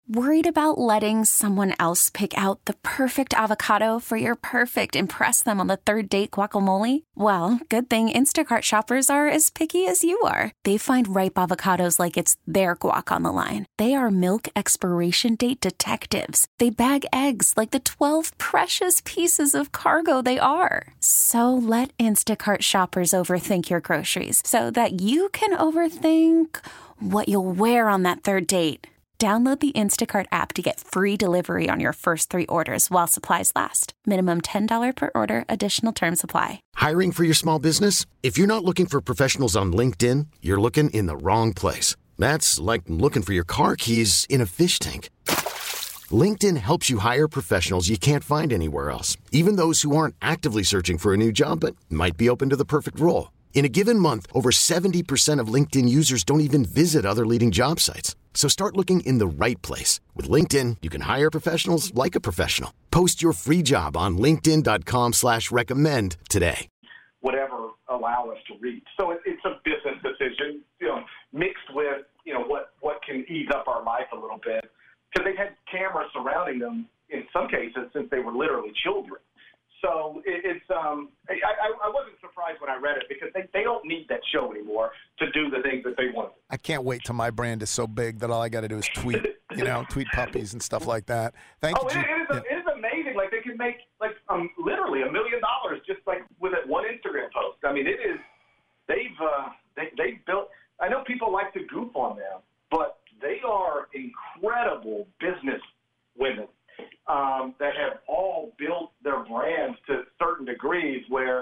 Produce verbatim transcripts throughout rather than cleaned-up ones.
Worried about letting someone else pick out the perfect avocado for your perfect impress them on the third date guacamole? Well, good thing Instacart shoppers are as picky as you are. They find ripe avocados like it's their guac on the line. They are milk expiration date detectives. They bag eggs like the twelve precious pieces of cargo they are. So let Instacart shoppers overthink your groceries so that you can overthink what you'll wear on that third date. Download the Instacart app to get free delivery on your first three orders while supplies last. Minimum ten dollars per order. Additional terms apply. Hiring for your small business? If you're not looking for professionals on LinkedIn, you're looking in the wrong place. That's like looking for your car keys in a fish tank. LinkedIn helps you hire professionals you can't find anywhere else, even those who aren't actively searching for a new job but might be open to the perfect role. In a given month, over seventy percent of LinkedIn users don't even visit other leading job sites. So start looking in the right place. With LinkedIn, you can hire professionals like a professional. Post your free job on linkedin.com slash recommend today. Whatever allow us to reach. So it, it's a business decision, you know, mixed with, you know, what, what can ease up our life a little bit. Because they've had cameras surrounding them in some cases since they were literally children. So it, it's um, I, I, I wasn't surprised when I read it because they, they don't need that show anymore to do the things that they want. I can't wait till my brand is so big that all I got to do is tweet, you know, tweet puppies and stuff like that. Thank oh, you. It, it, is, yeah. it is amazing. Like they can make like um, literally a million dollars just like with it, one Instagram post. I mean, it is. They've uh, they they built. I know people like to goof on them, but they are incredible business women. Um, that have all built their brands to certain degrees where,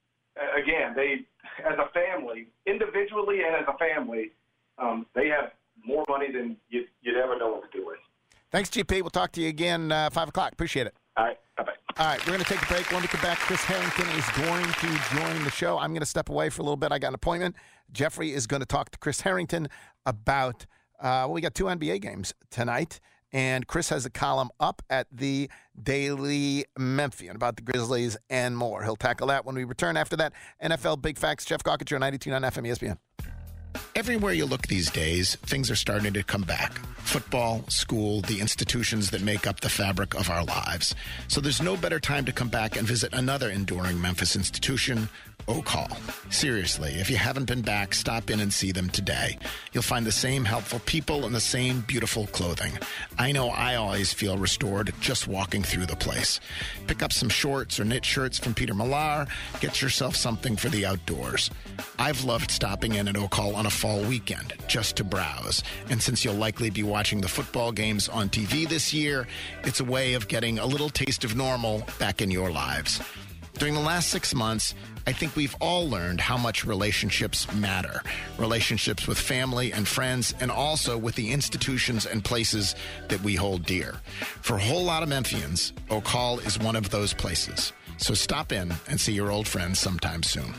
again, they, as a family, individually and as a family, um, they have more money than you'd, you'd ever know what to do with. Thanks, G P. We'll talk to you again uh, five o'clock. Appreciate it. All right. Bye-bye. All right, we're going to take a break. When we come back, Chris Harrington is going to join the show. I'm going to step away for a little bit. I got an appointment. Jeffrey is going to talk to Chris Harrington about, uh, well, we got two N B A games tonight. And Chris has a column up at the Daily Memphian about the Grizzlies and more. He'll tackle that when we return. After that, N F L Big Facts. Jeff Gawker, ninety-two point nine F M E S P N. Everywhere you look these days, things are starting to come back. Football, school, the institutions that make up the fabric of our lives. So there's no better time to come back and visit another enduring Memphis institution, Oak Hall. Seriously, if you haven't been back, stop in and see them today. You'll find the same helpful people and the same beautiful clothing. I know I always feel restored just walking through the place. Pick up some shorts or knit shirts from Peter Millar. Get yourself something for the outdoors. I've loved stopping in at Oak Hall on a fall weekend just to browse. And since you'll likely be watching the football games on T V this year, it's a way of getting a little taste of normal back in your lives. During the last six months, I think we've all learned how much relationships matter. Relationships with family and friends, and also with the institutions and places that we hold dear. For a whole lot of Memphians, Oak Hall is one of those places. So stop in and see your old friends sometime soon.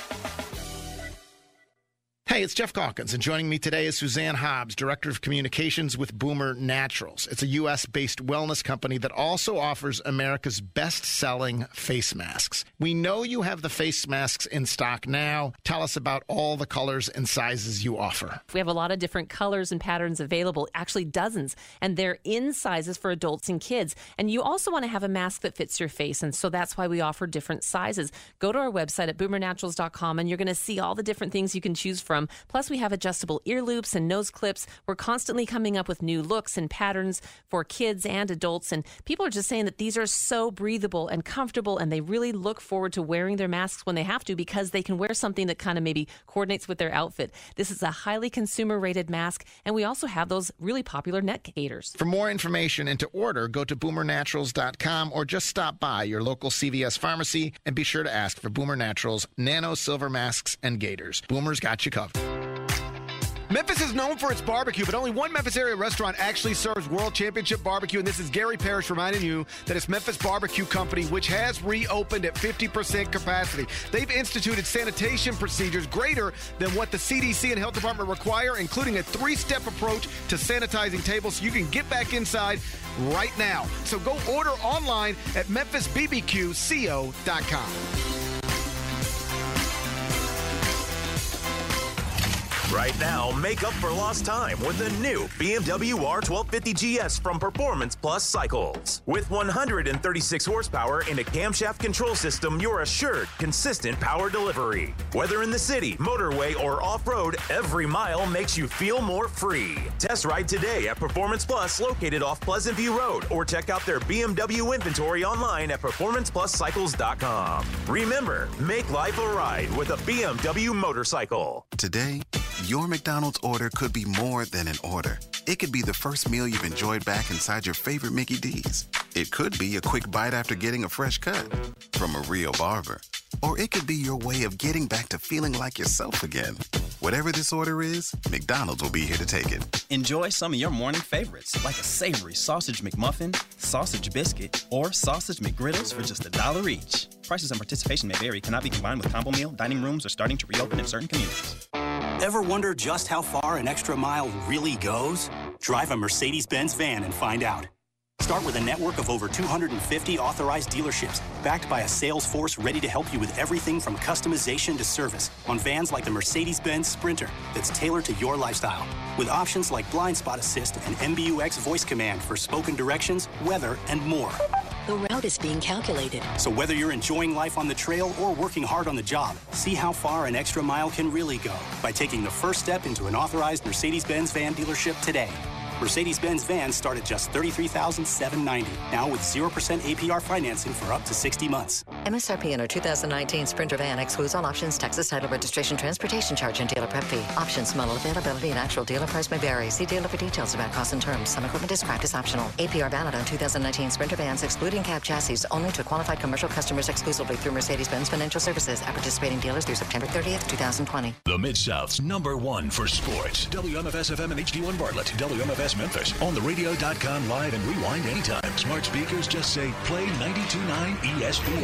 Hey, it's Jeff Calkins, and joining me today is Suzanne Hobbs, Director of Communications with Boomer Naturals. It's a U S-based wellness company that also offers America's best-selling face masks. We know you have the face masks in stock now. Tell us about all the colors and sizes you offer. We have a lot of different colors and patterns available, actually dozens, and they're in sizes for adults and kids. And you also want to have a mask that fits your face, and so that's why we offer different sizes. Go to our website at boomer naturals dot com, and you're going to see all the different things you can choose from. Plus, we have adjustable ear loops and nose clips. We're constantly coming up with new looks and patterns for kids and adults. And people are just saying that these are so breathable and comfortable, and they really look forward to wearing their masks when they have to because they can wear something that kind of maybe coordinates with their outfit. This is a highly consumer-rated mask, and we also have those really popular neck gaiters. For more information and to order, go to boomer naturals dot com or just stop by your local C V S pharmacy and be sure to ask for Boomer Naturals Nano Silver Masks and Gaiters. Boomer's got you covered. Memphis is known for its barbecue, but only one Memphis area restaurant actually serves World Championship barbecue, and this is Gary Parrish reminding you that it's Memphis Barbecue Company, which has reopened at fifty percent capacity. They've instituted sanitation procedures greater than what the C D C and Health Department require, including a three-step approach to sanitizing tables so you can get back inside right now. So go order online at memphis b b q co dot com. Right now, make up for lost time with the new B M W R twelve fifty G S from Performance Plus Cycles. With one hundred thirty-six horsepower and a camshaft control system, you're assured consistent power delivery. Whether in the city, motorway, or off-road, every mile makes you feel more free. Test ride today at Performance Plus, located off Pleasant View Road, or check out their B M W inventory online at performance plus cycles dot com. Remember, make life a ride with a B M W motorcycle. Today, your McDonald's order could be more than an order. It could be the first meal you've enjoyed back inside your favorite Mickey D's. It could be a quick bite after getting a fresh cut from a real barber. Or it could be your way of getting back to feeling like yourself again. Whatever this order is, McDonald's will be here to take it. Enjoy some of your morning favorites, like a savory sausage McMuffin, sausage biscuit, or sausage McGriddles for just a dollar each. Prices and participation may vary. Cannot be combined with combo meal. Dining rooms are starting to reopen in certain communities. Ever wonder just how far an extra mile really goes? Drive a Mercedes-Benz van and find out. Start with a network of over two hundred fifty authorized dealerships, backed by a sales force ready to help you with everything from customization to service on vans like the Mercedes-Benz Sprinter that's tailored to your lifestyle. With options like Blind Spot Assist and M B U X voice command for spoken directions, weather, and more. The route is being calculated. So whether you're enjoying life on the trail or working hard on the job, see how far an extra mile can really go by taking the first step into an authorized Mercedes-Benz van dealership today. Mercedes-Benz vans start at just thirty-three thousand seven hundred ninety dollars, now with zero percent A P R financing for up to sixty months. M S R P in our two thousand nineteen Sprinter van excludes all options, taxes, title, registration, transportation charge, and dealer prep fee. Options, model availability, and actual dealer price may vary. See dealer for details about costs and terms. Some equipment described as optional. A P R valid on two thousand nineteen Sprinter vans, excluding cab chassis, only to qualified commercial customers exclusively through Mercedes-Benz Financial Services at participating dealers through September thirtieth, twenty twenty. The Mid-South's number one for sports. W M F S F M and H D one Bartlett. W M F S Memphis. On the radio dot com live and rewind anytime. Smart speakers just say play ninety-two point nine E S P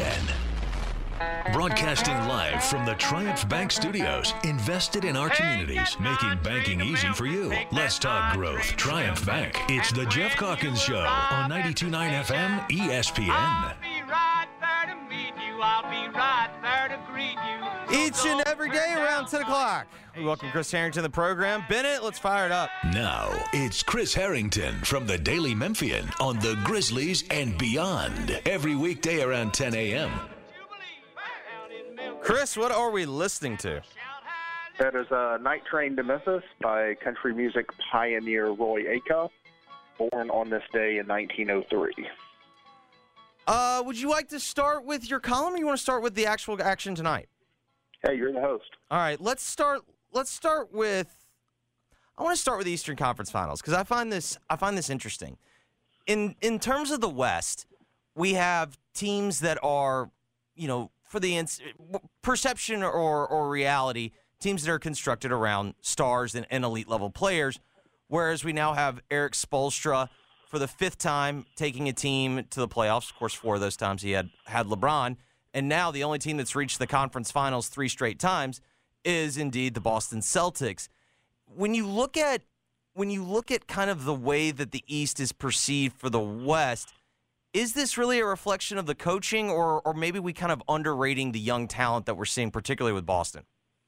N. Broadcasting live from the Triumph Bank Studios. Invested in our communities, making banking easy for you. Let's talk growth. Triumph Bank. It's the Jeff Calkins Show on ninety-two point nine F M E S P N. I'll be right there to meet you. I'll be right there to greet you. Each and every day around ten o'clock. We welcome Chris Harrington to the program. Bennett, let's fire it up. Now, it's Chris Harrington from the Daily Memphian on the Grizzlies and beyond. Every weekday around ten a.m. Chris, what are we listening to? That is uh, Night Train to Memphis by country music pioneer Roy Acuff, born on this day in nineteen oh three. Uh, would you like to start with your column, or you want to start with the actual action tonight? Hey, you're the host. All right, let's start. Let's start with. I want to start with the Eastern Conference Finals because I find this. I find this interesting. In in terms of the West, we have teams that are, you know, for the ins- perception or or reality, teams that are constructed around stars and, and elite level players. Whereas we now have Eric Spoelstra for the fifth time taking a team to the playoffs. Of course, four of those times he had had LeBron. And now the only team that's reached the conference finals three straight times is indeed the Boston Celtics. When you look at when you look at kind of the way that the East is perceived for the West, is this really a reflection of the coaching, or or maybe we kind of underrating the young talent that we're seeing, particularly with Boston?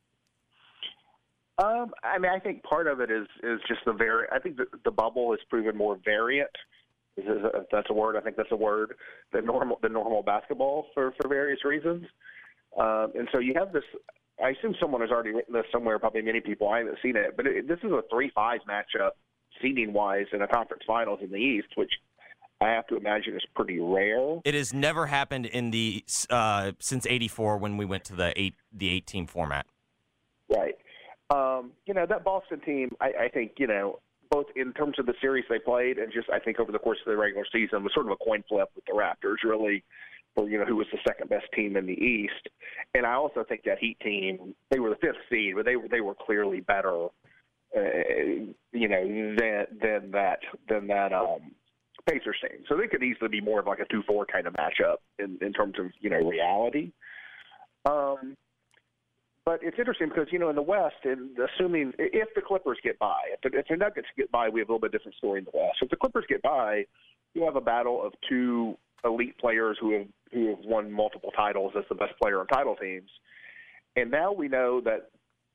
Um, I mean, I think part of it is is just the very. I think the, the bubble has proven more variant. If that's a word, I think that's a word, than normal than normal basketball for, for various reasons. Um, and so you have this. I assume someone has already written this somewhere. Probably many people. I haven't seen it, but it, this is a three five matchup, seeding wise, in a conference finals in the East, which I have to imagine is pretty rare. It has never happened in the uh, since eighty-four when we went to the eight the eight team format. Right. Um, you know, that Boston team, I, I think, you know, both in terms of the series they played and just I think over the course of the regular season was sort of a coin flip with the Raptors, really, for, you know, who was the second best team in the East. And I also think that Heat team, they were the fifth seed, but they were they were clearly better, uh, you know, than than that than that um, Pacers team. So they could easily be more of like a two four kind of matchup in, in terms of, you know, reality. Um, But it's interesting because, you know, in the West, and assuming if the Clippers get by, if the, if the Nuggets get by, we have a little bit different story in the West. If the Clippers get by, you have a battle of two elite players who have who have won multiple titles as the best player on title teams. And now we know that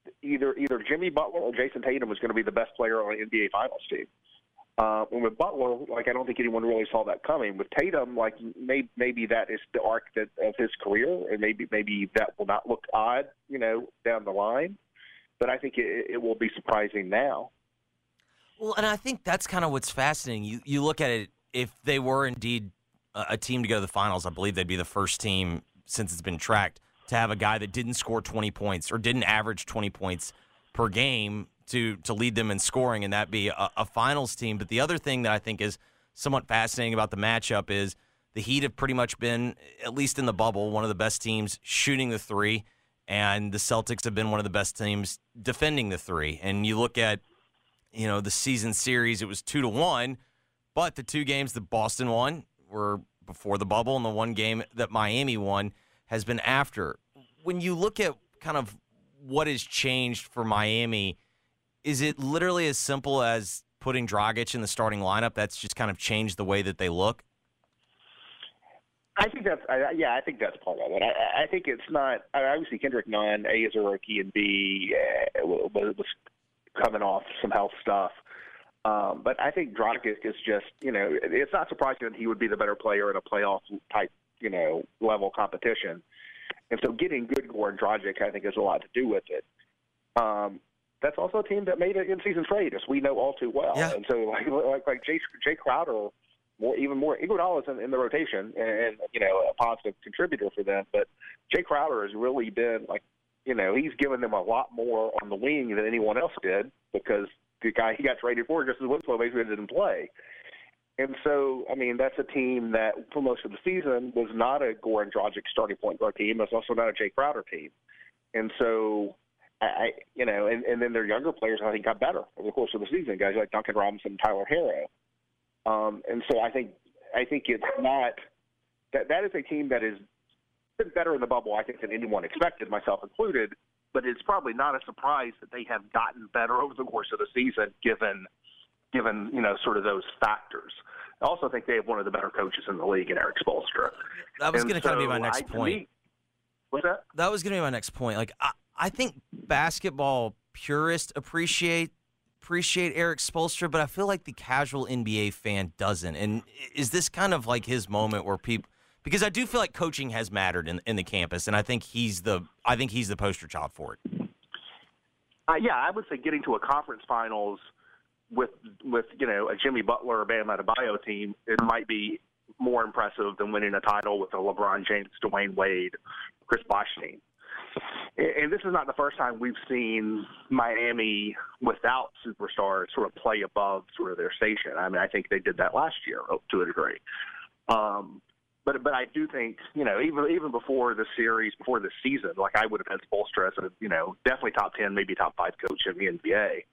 either either Jimmy Butler or Jason Tatum was going to be the best player on an N B A Finals team. Uh, and with Butler, like I don't think anyone really saw that coming. With Tatum, like maybe, maybe that is the arc that, of his career, and maybe maybe that will not look odd, you know, down the line. But I think it, it will be surprising now. Well, and I think that's kind of what's fascinating. You you look at it, if they were indeed a, a team to go to the finals, I believe they'd be the first team since it's been tracked to have a guy that didn't score twenty points or didn't average twenty points per game to to lead them in scoring, and that be a, a finals team. But the other thing that I think is somewhat fascinating about the matchup is the Heat have pretty much been, at least in the bubble, one of the best teams shooting the three, and the Celtics have been one of the best teams defending the three. And you look at, you know, the season series, it was two to one, but the two games that Boston won were before the bubble, and the one game that Miami won has been after. When you look at kind of what has changed for Miami, is it literally as simple as putting Dragic in the starting lineup? That's just kind of changed the way that they look? I think that's I, yeah. I think that's part of it. I, I think it's not. Obviously, Kendrick Nunn, A, is a rookie, and B, uh, was coming off some health stuff. Um, but I think Dragic is just, you know, it's not surprising that he would be the better player in a playoff type, you know, level competition. And so, getting good Goran Dragic, I think, has a lot to do with it. Um, that's also a team that made an in-season trade, as we know all too well. Yeah. And so, like like, like Jay, Jay Crowder. More, even more, Iguodala is in, in the rotation, and, and you know, a positive contributor for them. But Jay Crowder has really been like, you know, he's given them a lot more on the wing than anyone else did, because the guy he got traded for, Justice Winslow, basically didn't play. And so, I mean, that's a team that for most of the season was not a Goran Dragic starting point guard team. It's also not a Jay Crowder team. And so, I, I you know, and, and then their younger players, I think, got better over the course of the season. Guys like Duncan Robinson, Tyler Herro. Um, and so I think I think it's not that that is a team that has been better in the bubble, I think, than anyone expected, myself included. But it's probably not a surprise that they have gotten better over the course of the season, given given you know sort of those factors. I also think they have one of the better coaches in the league in Eric Spoelstra. That was going to so kind of be my next I, point. Me, what's that? That was going to be my next point. Like I, I think basketball purists appreciate. appreciate Eric Spoelstra, but I feel like the casual N B A fan doesn't. And is this kind of like his moment where people, because I do feel like coaching has mattered in, in the campus, and I think he's the I think he's the poster child for it. Uh, yeah, I would say getting to a conference finals with with you know a Jimmy Butler or Bam Adebayo team, it might be more impressive than winning a title with a LeBron James, Dwayne Wade, Chris Bosh team. And this is not the first time we've seen Miami without superstars sort of play above sort of their station. I mean, I think they did that last year to a degree. Um, but but I do think, you know, even even before the series, before the season, like I would have had Spoelstra as a, you know, definitely top ten, maybe top five coach in the N B A.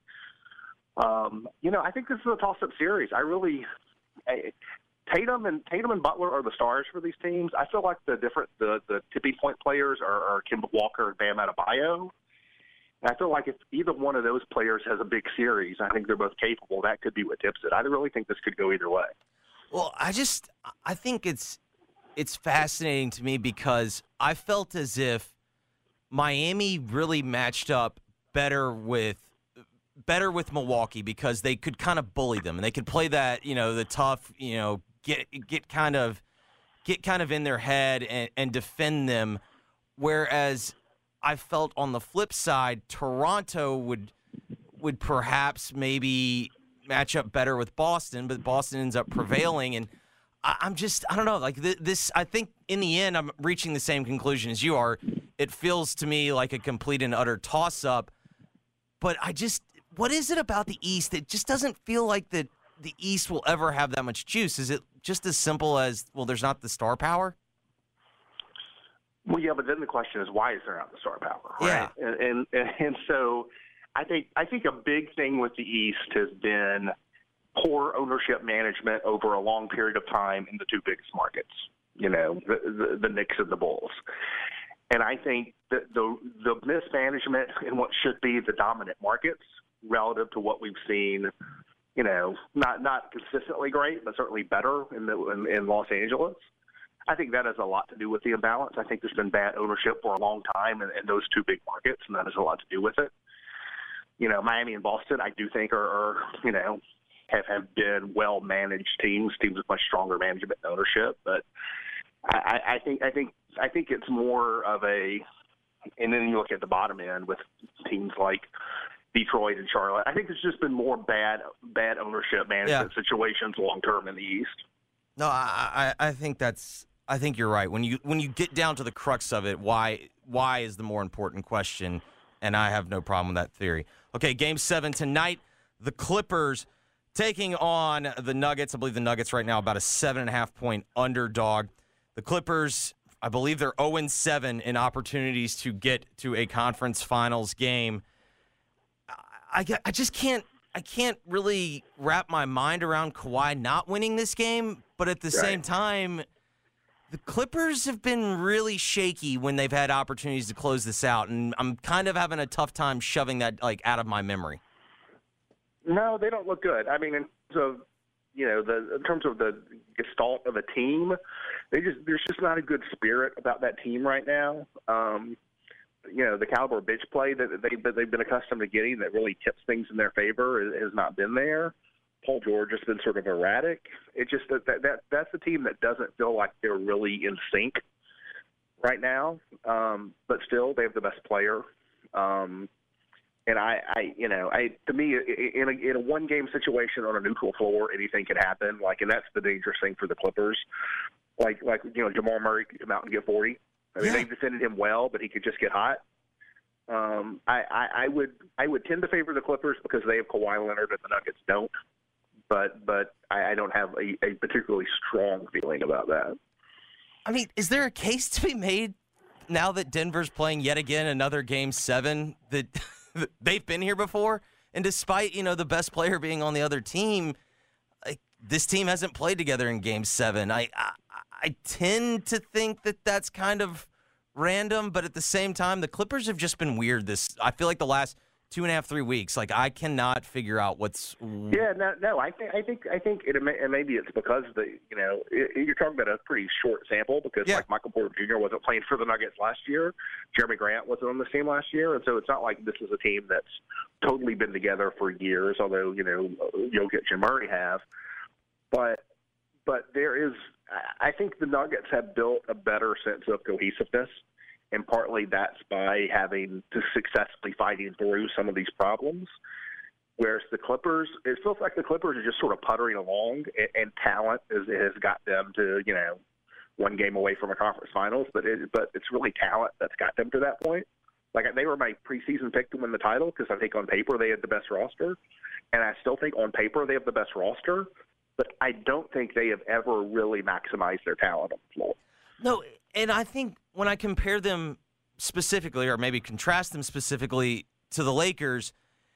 Um, you know, I think this is a toss-up series. I really I, Tatum and Tatum and Butler are the stars for these teams. I feel like the different the, the tipping point players are, are Kemba Walker and Bam Adebayo. And I feel like if either one of those players has a big series, I think they're both capable. That could be what tips it. I really think this could go either way. Well, I just I think it's it's fascinating to me because I felt as if Miami really matched up better with better with Milwaukee because they could kind of bully them and they could play that, you know, the tough, you know, get get kind of get kind of in their head and, and defend them. Whereas I felt on the flip side, Toronto would would perhaps maybe match up better with Boston, but Boston ends up prevailing. And I, I'm just, I don't know, like th- this, I think in the end, I'm reaching the same conclusion as you are. It feels to me like a complete and utter toss-up. But I just, what is it about the East that just doesn't feel like that the East will ever have that much juice? Is it just as simple as, well, there's not the star power? Well, yeah, but then the question is, why is there not the star power? Right? Yeah. And, and and so I think I think a big thing with the East has been poor ownership management over a long period of time in the two biggest markets, you know, the, the, the Knicks and the Bulls. And I think that the the mismanagement in what should be the dominant markets relative to what we've seen, you know, not not consistently great, but certainly better in the in, in Los Angeles, I think that has a lot to do with the imbalance. I think there's been bad ownership for a long time in, in those two big markets, and that has a lot to do with it. You know, Miami and Boston, I do think are, are you know, have, have been well-managed teams, teams with much stronger management and ownership. But I, I think I think I think it's more of a, and then you look at the bottom end with teams like Detroit and Charlotte. I think there's just been more bad bad ownership management yeah. situations long term in the East. No, I, I I think that's I think you're right. When you when you get down to the crux of it, why why is the more important question, and I have no problem with that theory. Okay, game seven tonight, the Clippers taking on the Nuggets. I believe the Nuggets right now about a seven and a half point underdog. The Clippers, I believe they're oh and seven in opportunities to get to a conference finals game. I, I, I just can't I can't really wrap my mind around Kawhi not winning this game, but at the right. same time, the Clippers have been really shaky when they've had opportunities to close this out, and I'm kind of having a tough time shoving that like out of my memory. No, they don't look good. I mean, in terms of you know the in terms of the gestalt of a team, they just there's just not a good spirit about that team right now. Um, you know, the caliber of bench play that they that they've been accustomed to getting that really tips things in their favor has not been there. Paul George has been sort of erratic. It's just that, that, that that's a team that doesn't feel like they're really in sync right now. Um, but still, they have the best player. Um, and I, I, you know, I to me, in a, in a one-game situation on a neutral floor, anything can happen. Like, and that's the dangerous thing for the Clippers. Like, like you know, Jamal Murray could come out and get forty. I mean, yeah. they defended him well, but he could just get hot. Um, I, I, I would, I would tend to favor the Clippers because they have Kawhi Leonard and the Nuggets don't. But but I, I don't have a, a particularly strong feeling about that. I mean, is there a case to be made now that Denver's playing yet again another Game Seven that they've been here before, and despite you know the best player being on the other team, like this team hasn't played together in Game Seven. I I, I tend to think that that's kind of random, but at the same time, the Clippers have just been weird. This I feel like the last. Two and a half, three weeks. Like I cannot figure out what's. Yeah, no, no. I think, I think, I think it. May, and maybe it's because the, you know, it, you're talking about a pretty short sample because yeah. like Michael Porter Junior wasn't playing for the Nuggets last year. Jeremy Grant wasn't on this team last year, and so it's not like this is a team that's totally been together for years. Although you know, Jokic and Murray have, but but there is. I think the Nuggets have built a better sense of cohesiveness. And partly that's by having to successfully fighting through some of these problems. Whereas the Clippers, it feels like the Clippers are just sort of puttering along, and, and talent is, has got them to, you know, one game away from a conference finals. But it, but it's really talent that's got them to that point. Like they were my preseason pick to win the title because I think on paper they had the best roster, and I still think on paper they have the best roster. But I don't think they have ever really maximized their talent on the floor. No, and I think when I compare them specifically, or maybe contrast them specifically to the Lakers,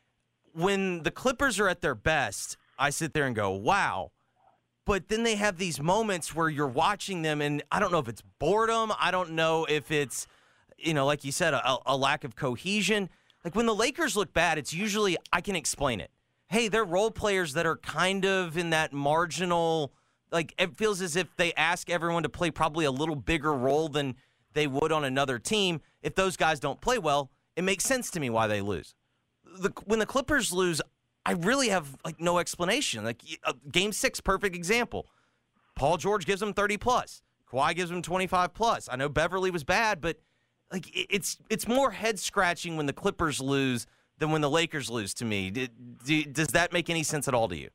when the Clippers are at their best, I sit there and go, wow. But then they have these moments where you're watching them, and I don't know if it's boredom. I don't know if it's, you know, like you said, a, a lack of cohesion. Like when the Lakers look bad, it's usually, I can explain it. Hey, they're role players that are kind of in that marginal, like it feels as if they ask everyone to play probably a little bigger role than they would on another team. If those guys don't play well, it makes sense to me why they lose. The, when the Clippers lose, I really have like no explanation. Like uh, Game Six, perfect example. Paul George gives them thirty plus. Kawhi gives them twenty-five plus. I know Beverly was bad, but like it, it's it's more head scratching when the Clippers lose than when the Lakers lose to me. Did, do, does that make any sense at all to you?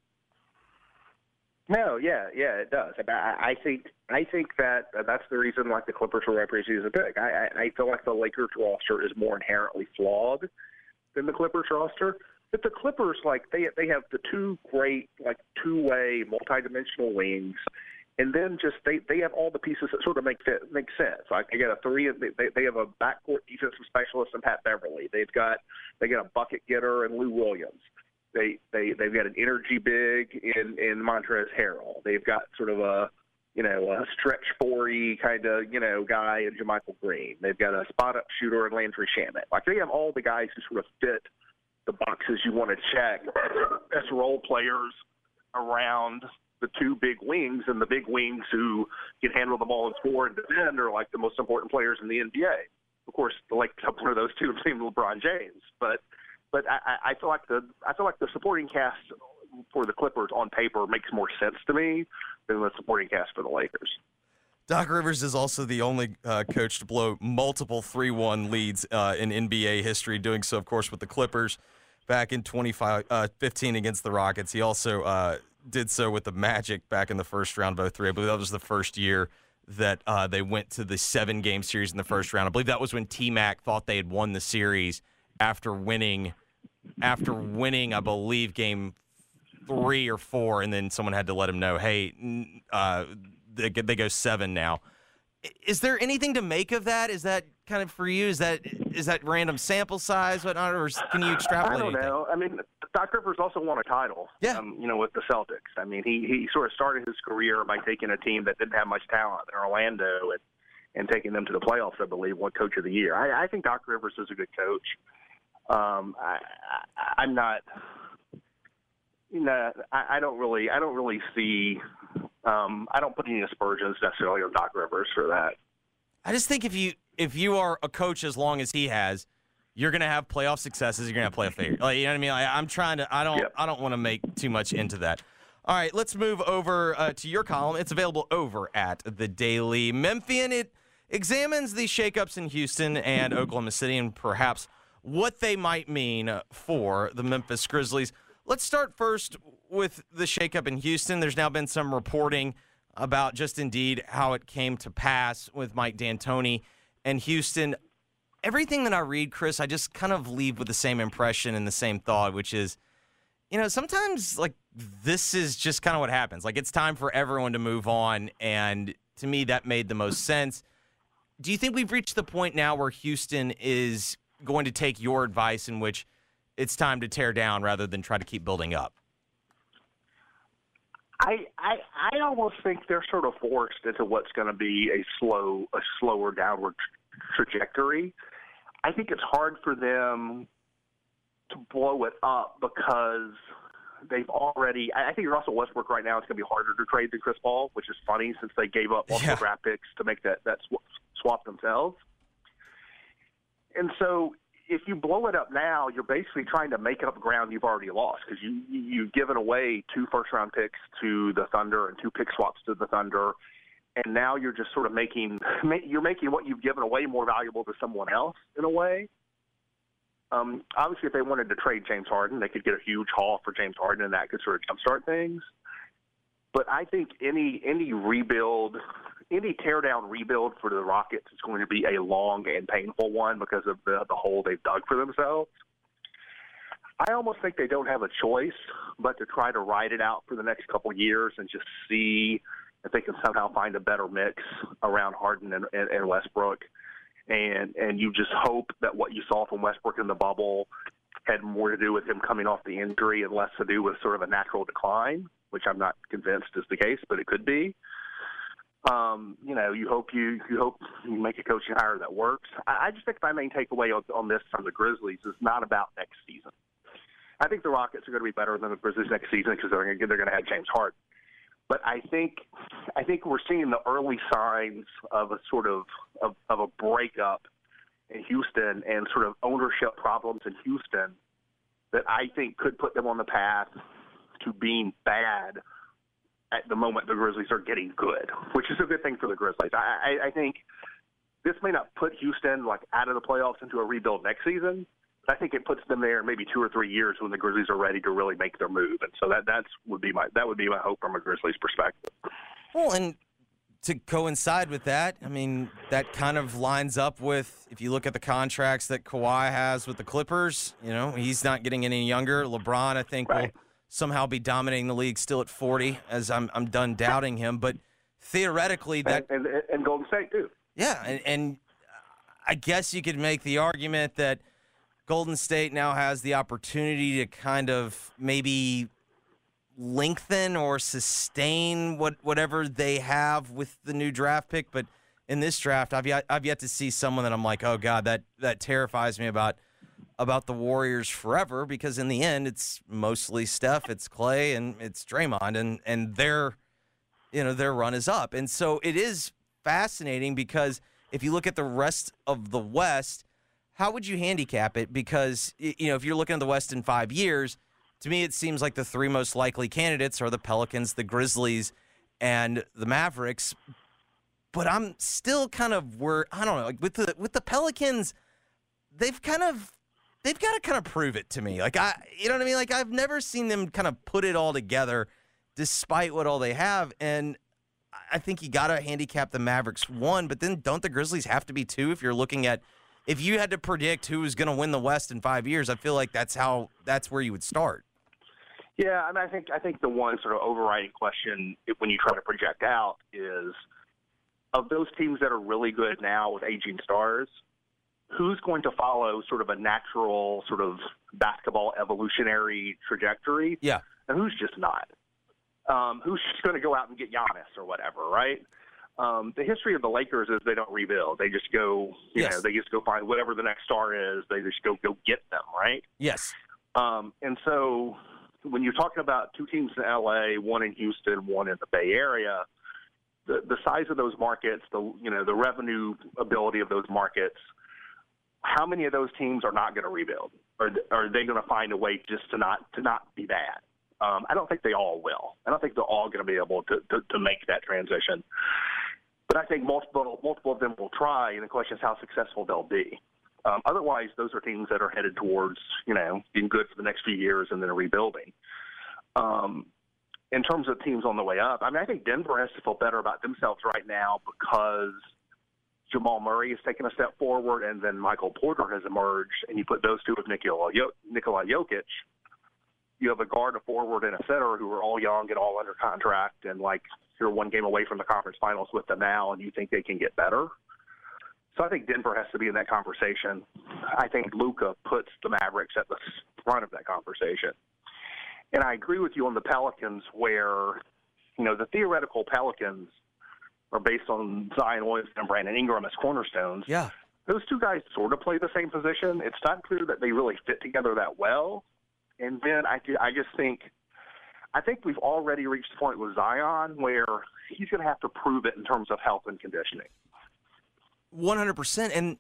No, yeah, yeah, it does. I, I think I think that uh, that's the reason like the Clippers were my preseason pick. I, I, I feel like the Lakers roster is more inherently flawed than the Clippers roster. But the Clippers, like they they have the two great like two way multidimensional wings, and then just they, they have all the pieces that sort of make fit, make sense. Like they got a three, they they have a backcourt defensive specialist in Pat Beverly. They've got they got a bucket getter in Lou Williams. They they they've got an energy big in in Montrezl Harrell. They've got sort of a you know a stretch four-y kind of you know guy in JaMychal Green. They've got a spot up shooter in Landry Shamet. Like they have all the guys who sort of fit the boxes you want to check as role players around the two big wings, and the big wings who can handle the ball and score and defend are like the most important players in the N B A. Of course, like one of those two being LeBron James, but but I, I feel like the I feel like the supporting cast for the Clippers on paper makes more sense to me than the supporting cast for the Lakers. Doc Rivers is also the only uh, coach to blow multiple three one leads uh, in N B A history, doing so, of course, with the Clippers back in twenty fifteen against the Rockets. He also uh, did so with the Magic back in the first round of oh three. I believe that was the first year that uh, they went to the seven-game series in the first round. I believe that was when T-Mac thought they had won the series after winning, after winning, I believe, game three or four, and then someone had to let him know, hey, uh, they, they go seven now. Is there anything to make of that? Is that kind of for you? Is that is that random sample size, whatnot, or can you extrapolate? I don't know. Anything? I mean, Doc Rivers also won a title. Yeah. Um, you know, with the Celtics. I mean, he he sort of started his career by taking a team that didn't have much talent in Orlando and and taking them to the playoffs. I believe won Coach of the Year. I, I think Doc Rivers is a good coach. Um, I, I I'm not. You know, I, I don't really I don't really see. Um, I don't put any aspersions necessarily on Doc Rivers for that. I just think if you if you are a coach as long as he has, you're going to have playoff successes. You're going to have playoff failure. Like, you know what I mean? Like, I'm trying to. I don't. Yep. I don't want to make too much into that. All right, let's move over uh, to your column. It's available over at the Daily Memphian. It examines the shakeups in Houston and Oklahoma City and perhaps what they might mean for the Memphis Grizzlies. Let's start first with the shakeup in Houston. There's now been some reporting about just indeed how it came to pass with Mike D'Antoni and Houston. Everything that I read, Chris, I just kind of leave with the same impression and the same thought, which is, you know, sometimes like this is just kind of what happens. Like it's time for everyone to move on, and to me that made the most sense. Do you think we've reached the point now where Houston is going to take your advice in which it's time to tear down rather than try to keep building up? I, I I almost think they're sort of forced into what's going to be a slow a slower downward tra- trajectory. I think it's hard for them to blow it up because they've already. I think Russell Westbrook right now it's going to be harder to trade than Chris Paul, which is funny since they gave up multiple yeah. draft picks to make that that sw- swap themselves. And so, if you blow it up now, you're basically trying to make up ground you've already lost because you, you've given away two first-round picks to the Thunder and two pick swaps to the Thunder, and now you're just sort of making you're making what you've given away more valuable to someone else in a way. Um, obviously, if they wanted to trade James Harden, they could get a huge haul for James Harden, and that could sort of jumpstart things. But I think any any rebuild, any teardown rebuild for the Rockets is going to be a long and painful one because of the, the hole they've dug for themselves. I almost think they don't have a choice but to try to ride it out for the next couple of years and just see if they can somehow find a better mix around Harden and, and, and Westbrook. And and you just hope that what you saw from Westbrook in the bubble had more to do with him coming off the injury and less to do with sort of a natural decline, which I'm not convinced is the case, but it could be. Um, you know, you hope you you hope you make a coaching hire that works. I, I just think my main takeaway on, on this from the Grizzlies is not about next season. I think the Rockets are going to be better than the Grizzlies next season because they're going to, they're going to have James Harden. But I think I think we're seeing the early signs of a sort of of, of a breakup in Houston and sort of ownership problems in Houston that I think could put them on the path to being bad at the moment the Grizzlies are getting good, which is a good thing for the Grizzlies. I, I, I think this may not put Houston like out of the playoffs into a rebuild next season. I think it puts them there maybe two or three years when the Grizzlies are ready to really make their move, and so that that's would be my that would be my hope from a Grizzlies perspective. Well, and to coincide with that, I mean that kind of lines up with if you look at the contracts that Kawhi has with the Clippers. You know, he's not getting any younger. LeBron, I think, right. will somehow be dominating the league still at forty. As I'm I'm done doubting him, but theoretically that and and, and Golden State too. Yeah, and, and I guess you could make the argument that Golden State now has the opportunity to kind of maybe lengthen or sustain what whatever they have with the new draft pick. But in this draft, I've yet I've yet to see someone that I'm like, oh God, that that terrifies me about about the Warriors forever because in the end, it's mostly Steph, it's Clay, and it's Draymond, and and their, you know, their run is up. And so it is fascinating because if you look at the rest of the West, how would you handicap it? Because, you know, if you're looking at the West in five years, to me it seems like the three most likely candidates are the Pelicans, the Grizzlies, and the Mavericks. But I'm still kind of where, I don't know, like with the with the Pelicans, they've kind of, they've got to kind of prove it to me. Like, I, you know what I mean? Like, I've never seen them kind of put it all together despite what all they have. And I think you got to handicap the Mavericks one, but then don't the Grizzlies have to be two if you're looking at, if you had to predict who was going to win the West in five years, I feel like that's how, that's where you would start. Yeah, I mean, I think I think the one sort of overriding question when you try to project out is, of those teams that are really good now with aging stars, who's going to follow sort of a natural sort of basketball evolutionary trajectory? Yeah. And who's just not? Um, who's just going to go out and get Giannis or whatever, right? Um, the history of the Lakers is they don't rebuild. They just go, you Yes. know, they just go find whatever the next star is. They just go go get them, right? Yes. Um, and so when you're talking about two teams in L A, one in Houston, one in the Bay Area, the the size of those markets, the you know the revenue ability of those markets, how many of those teams are not going to rebuild? Or are they going to find a way just to not to not be bad? Um, I don't think they all will. I don't think they're all going to be able to, to, to make that transition. But I think multiple multiple of them will try, and the question is how successful they'll be. Um, otherwise, those are teams that are headed towards, you know, being good for the next few years and then rebuilding. Um, in terms of teams on the way up, I mean, I think Denver has to feel better about themselves right now because Jamal Murray has taken a step forward, and then Michael Porter has emerged, and you put those two with Nikola, Nikola Jokic. You have a guard, a forward, and a center who are all young and all under contract, and, like, you're one game away from the conference finals with them now, and you think they can get better. So I think Denver has to be in that conversation. I think Luka puts the Mavericks at the front of that conversation. And I agree with you on the Pelicans where, you know, the theoretical Pelicans are based on Zion Williamson and Brandon Ingram as cornerstones. Yeah. Those two guys sort of play the same position. It's not clear that they really fit together that well. And then I, I just think I think we've already reached the point with Zion where he's going to have to prove it in terms of health and conditioning. one hundred percent. And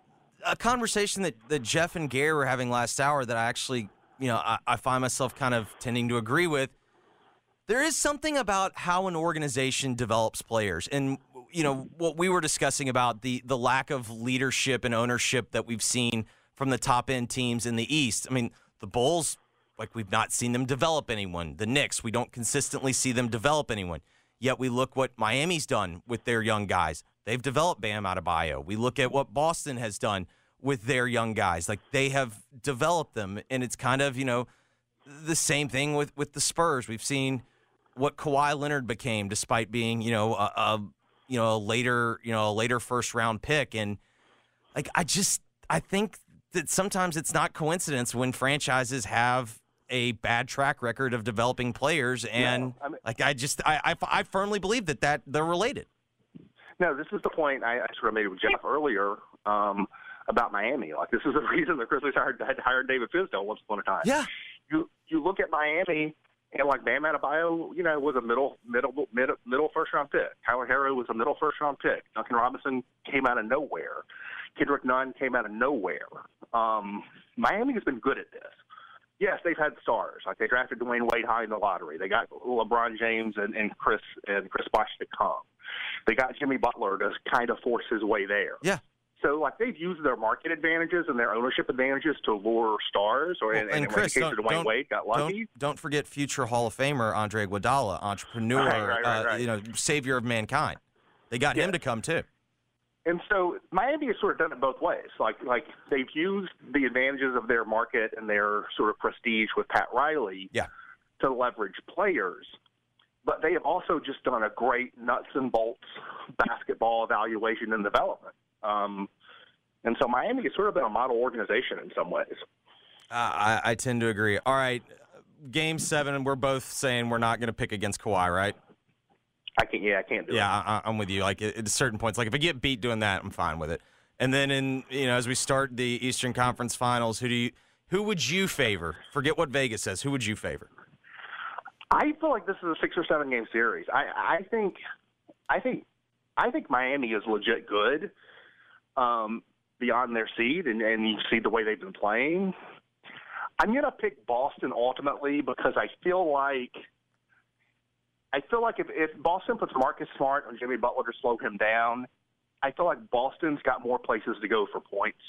a conversation that, that Jeff and Gary were having last hour that I actually, you know, I, I find myself kind of tending to agree with. There is something about how an organization develops players. And, you know, what we were discussing about the, the lack of leadership and ownership that we've seen from the top-end teams in the East. I mean, the Bulls, like, we've not seen them develop anyone. The Knicks, we don't consistently see them develop anyone. Yet we look what Miami's done with their young guys. They've developed Bam Adebayo. We look at what Boston has done with their young guys. Like, they have developed them, and it's kind of, you know, the same thing with, with the Spurs. We've seen what Kawhi Leonard became despite being, you know, a, a you know, a later, you know, a later first round pick. And, like, I just, I think that sometimes it's not coincidence when franchises have a bad track record of developing players. And, no, I mean, like, I just, I, I, I firmly believe that, that they're related. No, this is the point I, I sort of made with Jeff earlier um, about Miami. Like, this is the reason the Grizzlies hired, had hired David Fizdale once upon a time. Yeah. You you look at Miami, and, like, Bam Adebayo, you know, was a middle middle middle, middle first round pick. Tyler Herro was a middle first round pick. Duncan Robinson came out of nowhere. Kendrick Nunn came out of nowhere. Um, Miami has been good at this. Yes, they've had stars. Like, they drafted Dwayne Wade high in the lottery. They got LeBron James and, and Chris and Chris Bosh to come. They got Jimmy Butler to kind of force his way there. Yeah. So, like, they've used their market advantages and their ownership advantages to lure stars. Or Well, and, and and Chris, in the case don't, of Dwayne don't, Wade, got lucky. Don't, don't forget future Hall of Famer Andre Iguodala, entrepreneur, Right, right, right, uh, right. you know, savior of mankind. They got Yeah. him to come too. And so Miami has sort of done it both ways. Like, like they've used the advantages of their market and their sort of prestige with Pat Riley yeah. to leverage players. But they have also just done a great nuts and bolts basketball evaluation and development. Um, and so Miami has sort of been a model organization in some ways. Uh, I, I tend to agree. All right, game seven, we're both saying we're not going to pick against Kawhi, right? I can't. Yeah, I can't do yeah, it. Yeah, I'm with you. Like, at certain points, like if I get beat doing that, I'm fine with it. And then in you know as we start the Eastern Conference Finals, who do you who would you favor? Forget what Vegas says. Who would you favor? I feel like this is a six or seven game series. I, I think, I think, I think Miami is legit good um, beyond their seed, and, and you see the way they've been playing. I'm gonna pick Boston ultimately because I feel like I feel like if, if Boston puts Marcus Smart or Jimmy Butler to slow him down, I feel like Boston's got more places to go for points.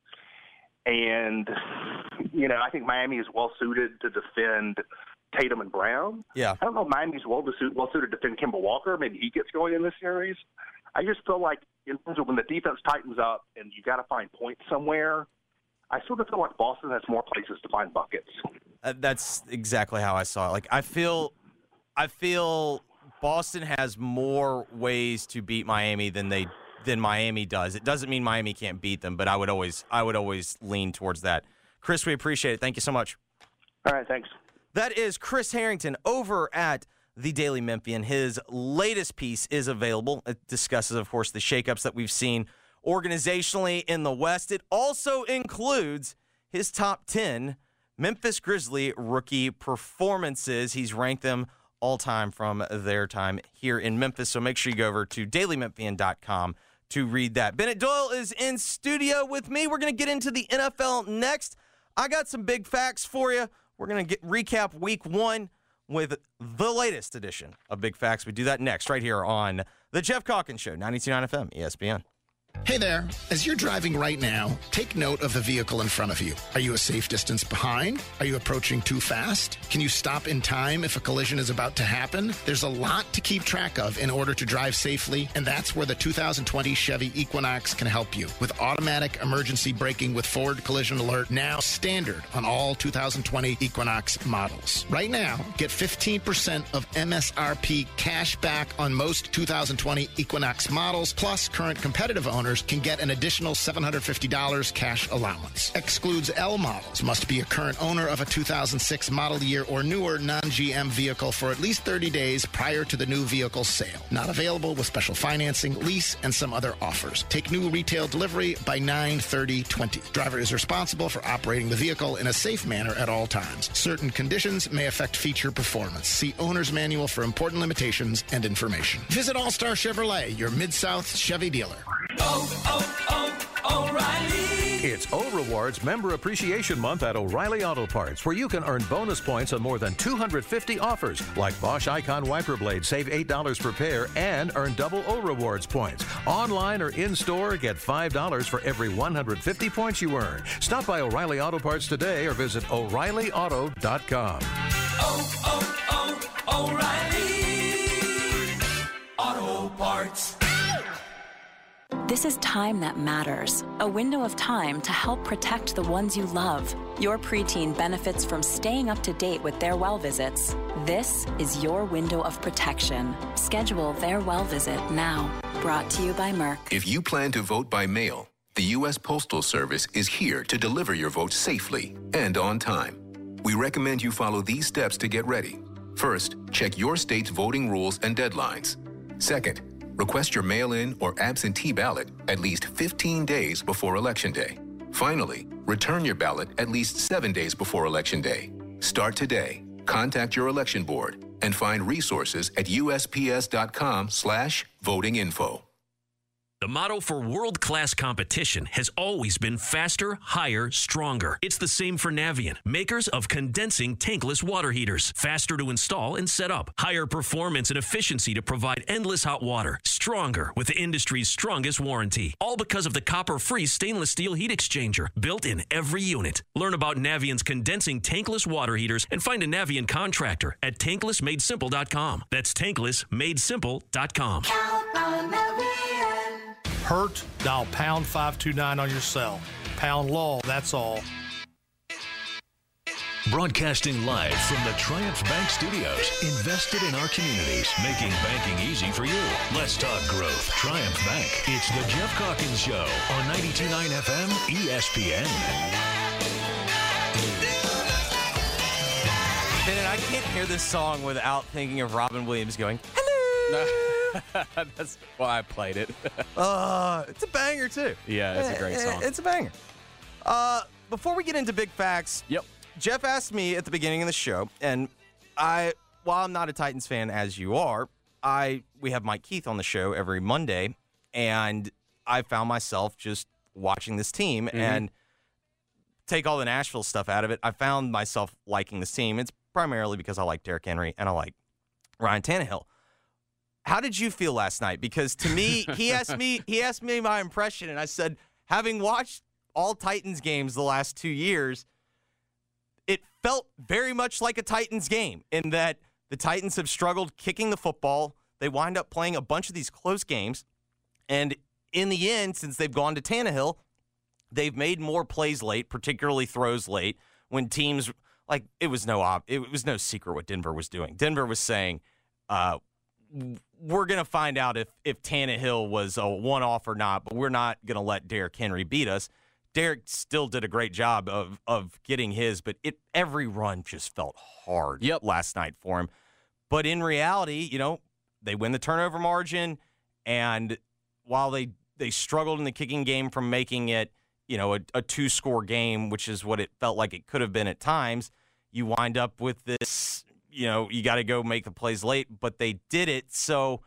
And, you know, I think Miami is well-suited to defend Tatum and Brown. Yeah. I don't know if Miami's well-suited well to defend Kemba Walker. Maybe he gets going in this series. I just feel like in terms of when the defense tightens up and you got to find points somewhere, I sort of feel like Boston has more places to find buckets. Uh, that's exactly how I saw it. Like, I feel I feel Boston has more ways to beat Miami than they than Miami does. It doesn't mean Miami can't beat them, but I would always I would always lean towards that. Chris, we appreciate it. Thank you so much. All right, thanks. That is Chris Harrington over at the Daily Memphian. His latest piece is available. It discusses, of course, the shakeups that we've seen organizationally in the West. It also includes his top ten Memphis Grizzly rookie performances. He's ranked them all time from their time here in Memphis. So make sure you go over to daily memphian dot com to read that. Bennett Doyle is in studio with me. We're going to get into the N F L next. I got some big facts for you. We're going to get recap week one with the latest edition of Big Facts. We do that next right here on The Jeff Calkins Show, ninety-two point nine F M, E S P N. Hey there. As you're driving right now, take note of the vehicle in front of you. Are you a safe distance behind? Are you approaching too fast? Can you stop in time if a collision is about to happen? There's a lot to keep track of in order to drive safely, and that's where the two thousand twenty Chevy Equinox can help you. With automatic emergency braking with forward collision alert, now standard on all two thousand twenty Equinox models. Right now, get fifteen percent of M S R P cash back on most two thousand twenty Equinox models, plus current competitive owners can get an additional seven hundred fifty dollars cash allowance. Excludes L models. Must be a current owner of a two thousand six model year or newer non-G M vehicle for at least thirty days prior to the new vehicle sale. Not available with special financing, lease, and some other offers. Take new retail delivery by nine thirty twenty. Driver is responsible for operating the vehicle in a safe manner at all times. Certain conditions may affect feature performance. See owner's manual for important limitations and information. Visit All-Star Chevrolet, your Mid-South Chevy dealer. Oh, oh, oh, O'Reilly. It's O Rewards Member Appreciation Month at O'Reilly Auto Parts, where you can earn bonus points on more than two hundred fifty offers, like Bosch Icon wiper blades, save eight dollars per pair, and earn double O Rewards points. Online or in-store, get five dollars for every one hundred fifty points you earn. Stop by O'Reilly Auto Parts today or visit O'Reilly Auto dot com. Oh, oh, oh, O'Reilly Auto Parts. This is time that matters. A window of time to help protect the ones you love. Your preteen benefits from staying up to date with their well visits. This is your window of protection. Schedule their well visit now. Brought to you by Merck. If you plan to vote by mail, the U S Postal Service is here to deliver your vote safely and on time. We recommend you follow these steps to get ready. First, check your state's voting rules and deadlines. Second, request your mail-in or absentee ballot at least fifteen days before Election Day. Finally, return your ballot at least seven days before Election Day. Start today. Contact your election board and find resources at U S P S dot com slash voting info. The motto for world-class competition has always been faster, higher, stronger. It's the same for Navien, makers of condensing tankless water heaters. Faster to install and set up. Higher performance and efficiency to provide endless hot water. Stronger with the industry's strongest warranty. All because of the copper-free stainless steel heat exchanger built in every unit. Learn about Navien's condensing tankless water heaters and find a Navien contractor at tankless made simple dot com. That's tankless made simple dot com. Count on Navien. Hurt? Dial pound five two nine on your cell. Pound law, that's all. Broadcasting live from the Triumph Bank Studios. Invested in our communities, making banking easy for you. Let's talk growth. Triumph Bank. It's the Jeff Calkins Show on ninety-two point nine F M E S P N. Man, I can't hear this song without thinking of Robin Williams going, hello. That's why I played it. uh, it's a banger, too. Yeah, it's a great song. It's a banger. Uh, before we get into big facts, yep. Jeff asked me at the beginning of the show, and I, while I'm not a Titans fan as you are, I we have Mike Keith on the show every Monday, and I found myself just watching this team Mm-hmm. and take all the Nashville stuff out of it. I found myself liking this team. It's primarily because I like Derrick Henry and I like Ryan Tannehill. How did you feel last night? Because to me, he asked me, he asked me my impression, and I said, having watched all Titans games the last two years, it felt very much like a Titans game in that the Titans have struggled kicking the football. They wind up playing a bunch of these close games, and in the end, since they've gone to Tannehill, they've made more plays late, particularly throws late, when teams, like, it was no ob- it was no secret what Denver was doing. Denver was saying, uh, we're going to find out if, if Tannehill was a one-off or not, but we're not going to let Derrick Henry beat us. Derrick still did a great job of of getting his, but it every run just felt hard yep. last night for him. But in reality, you know, they win the turnover margin, and while they, they struggled in the kicking game from making it, you know, a, a two-score game, which is what it felt like it could have been at times, you wind up with this, you know, you got to go make the plays late, but they did it. So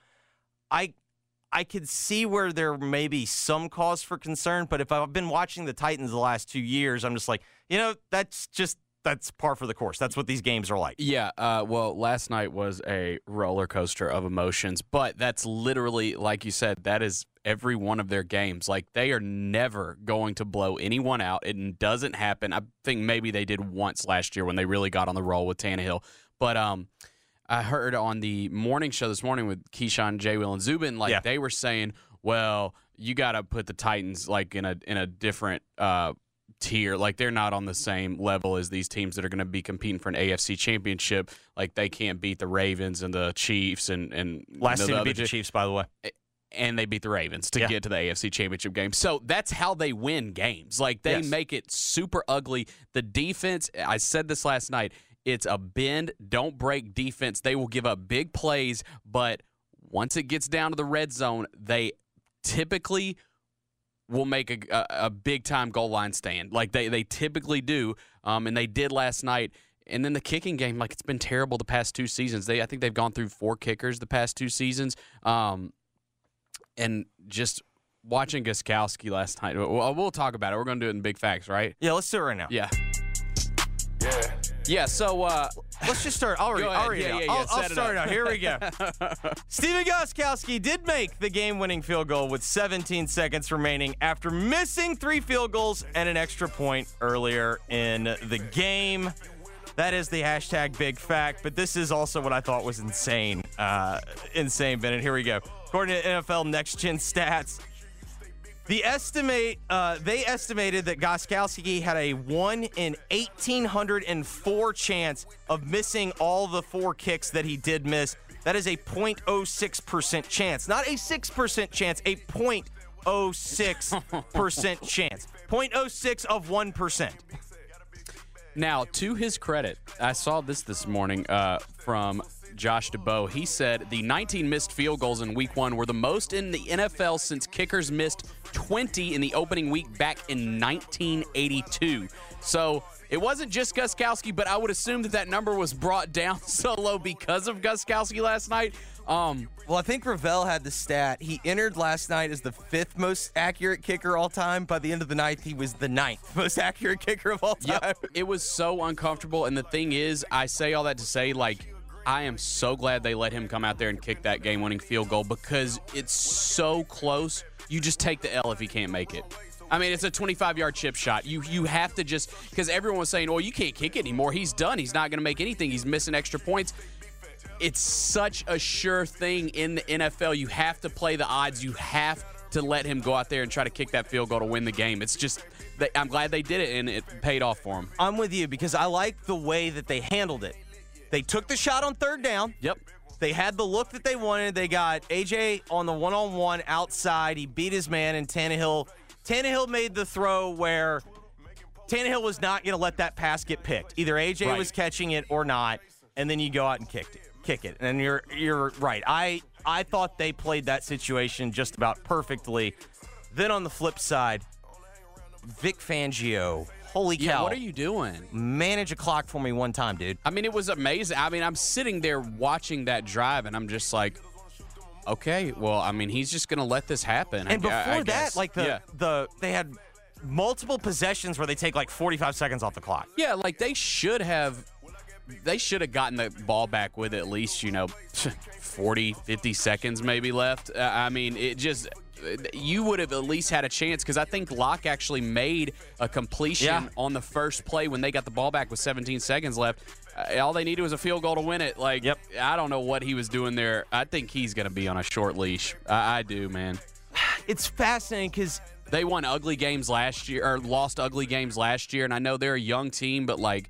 I I could see where there may be some cause for concern, but if I've been watching the Titans the last two years, I'm just like, you know, that's just, that's par for the course. That's what these games are like. Yeah, uh, well, last night was a roller coaster of emotions, but that's literally, like you said, that is every one of their games. Like, they are never going to blow anyone out. It doesn't happen. I think maybe they did once last year when they really got on the roll with Tannehill. But um, I heard on the morning show this morning with Keyshawn, J. Will, and Zubin, like, yeah. they were saying, well, you got to put the Titans, like, in a in a different uh tier. Like, they're not on the same level as these teams that are going to be competing for an A F C championship. Like, they can't beat the Ravens and the Chiefs and and last the, team the to beat the Chiefs, by the way, and they beat the Ravens to yeah. get to the A F C championship game. So that's how they win games. Like, they yes. make it super ugly. The defense, I said this last night, it's a bend, don't break defense. They will give up big plays, but once it gets down to the red zone, they typically will make a, a, a big-time goal line stand. Like, they, they typically do, um, and they did last night. And then the kicking game, like, it's been terrible the past two seasons. They I think they've gone through four kickers the past two seasons. Um, and just watching Gostkowski last night, we'll, we'll talk about it. We're going to do it in Big Facts, right? Yeah, let's do it right now. Yeah. Yeah. Yeah, so uh, let's just start. I'll read, I'll read yeah, it yeah, out. yeah, I'll, I'll start it out. Here we go. go. Steven Gostkowski did make the game-winning field goal with seventeen seconds remaining after missing three field goals and an extra point earlier in the game. That is the hashtag big fact, but this is also what I thought was insane. Uh, insane, Bennett. Here we go. According to N F L Next Gen Stats, The estimate, uh, they estimated that Gostkowski had a one in eighteen oh four chance of missing all the four kicks that he did miss. That is a zero point zero six percent chance. Not a six percent chance, a zero point zero six percent chance. zero point zero six of one percent. Now, to his credit, I saw this this morning uh, from Josh DeBow. He said the nineteen missed field goals in week one were the most in the N F L since kickers missed twenty in the opening week back in nineteen eighty-two. So it wasn't just Gostkowski, but I would assume that that number was brought down so low because of Gostkowski last night. Um, well, I think Ravel had the stat. He entered last night as the fifth most accurate kicker all time. By the end of the night, he was the ninth most accurate kicker of all time. Yep. It was so uncomfortable. And the thing is, I say all that to say, like, I am so glad they let him come out there and kick that game-winning field goal because it's so close. You just take the L if he can't make it. I mean, it's a twenty-five-yard chip shot. You you have to just – because everyone was saying, well, you can't kick it anymore. He's done. He's not going to make anything. He's missing extra points. It's such a sure thing in the N F L. You have to play the odds. You have to let him go out there and try to kick that field goal to win the game. It's just – I'm glad they did it, and it paid off for him. I'm with you because I like the way that they handled it. They took the shot on third down. Yep. They had the look that they wanted. They got A J on the one-on-one outside. He beat his man, and Tannehill Tannehill made the throw where Tannehill was not going to let that pass get picked. Either A J right. was catching it or not, and then you go out and kicked it, kick it. And you're you're right. I I thought they played that situation just about perfectly. Then on the flip side, Vic Fangio. Holy cow. Yeah, what are you doing? Manage a clock for me one time, dude. I mean, it was amazing. I mean, I'm sitting there watching that drive, and I'm just like, okay, well, I mean, he's just going to let this happen. And I, before I that, guess. like the yeah. the they had multiple possessions where they take like forty-five seconds off the clock. Yeah, like they should have they should have gotten the ball back with at least, you know, forty, fifty seconds maybe left. Uh, I mean, it just you would have at least had a chance because I think Locke actually made a completion Yeah. on the first play when they got the ball back with seventeen seconds left. Uh, all they needed was a field goal to win it. Like, yep. I don't know what he was doing there. I think he's going to be on a short leash. I, I do, man. It's fascinating because they won ugly games last year or lost ugly games last year, and I know they're a young team, but like,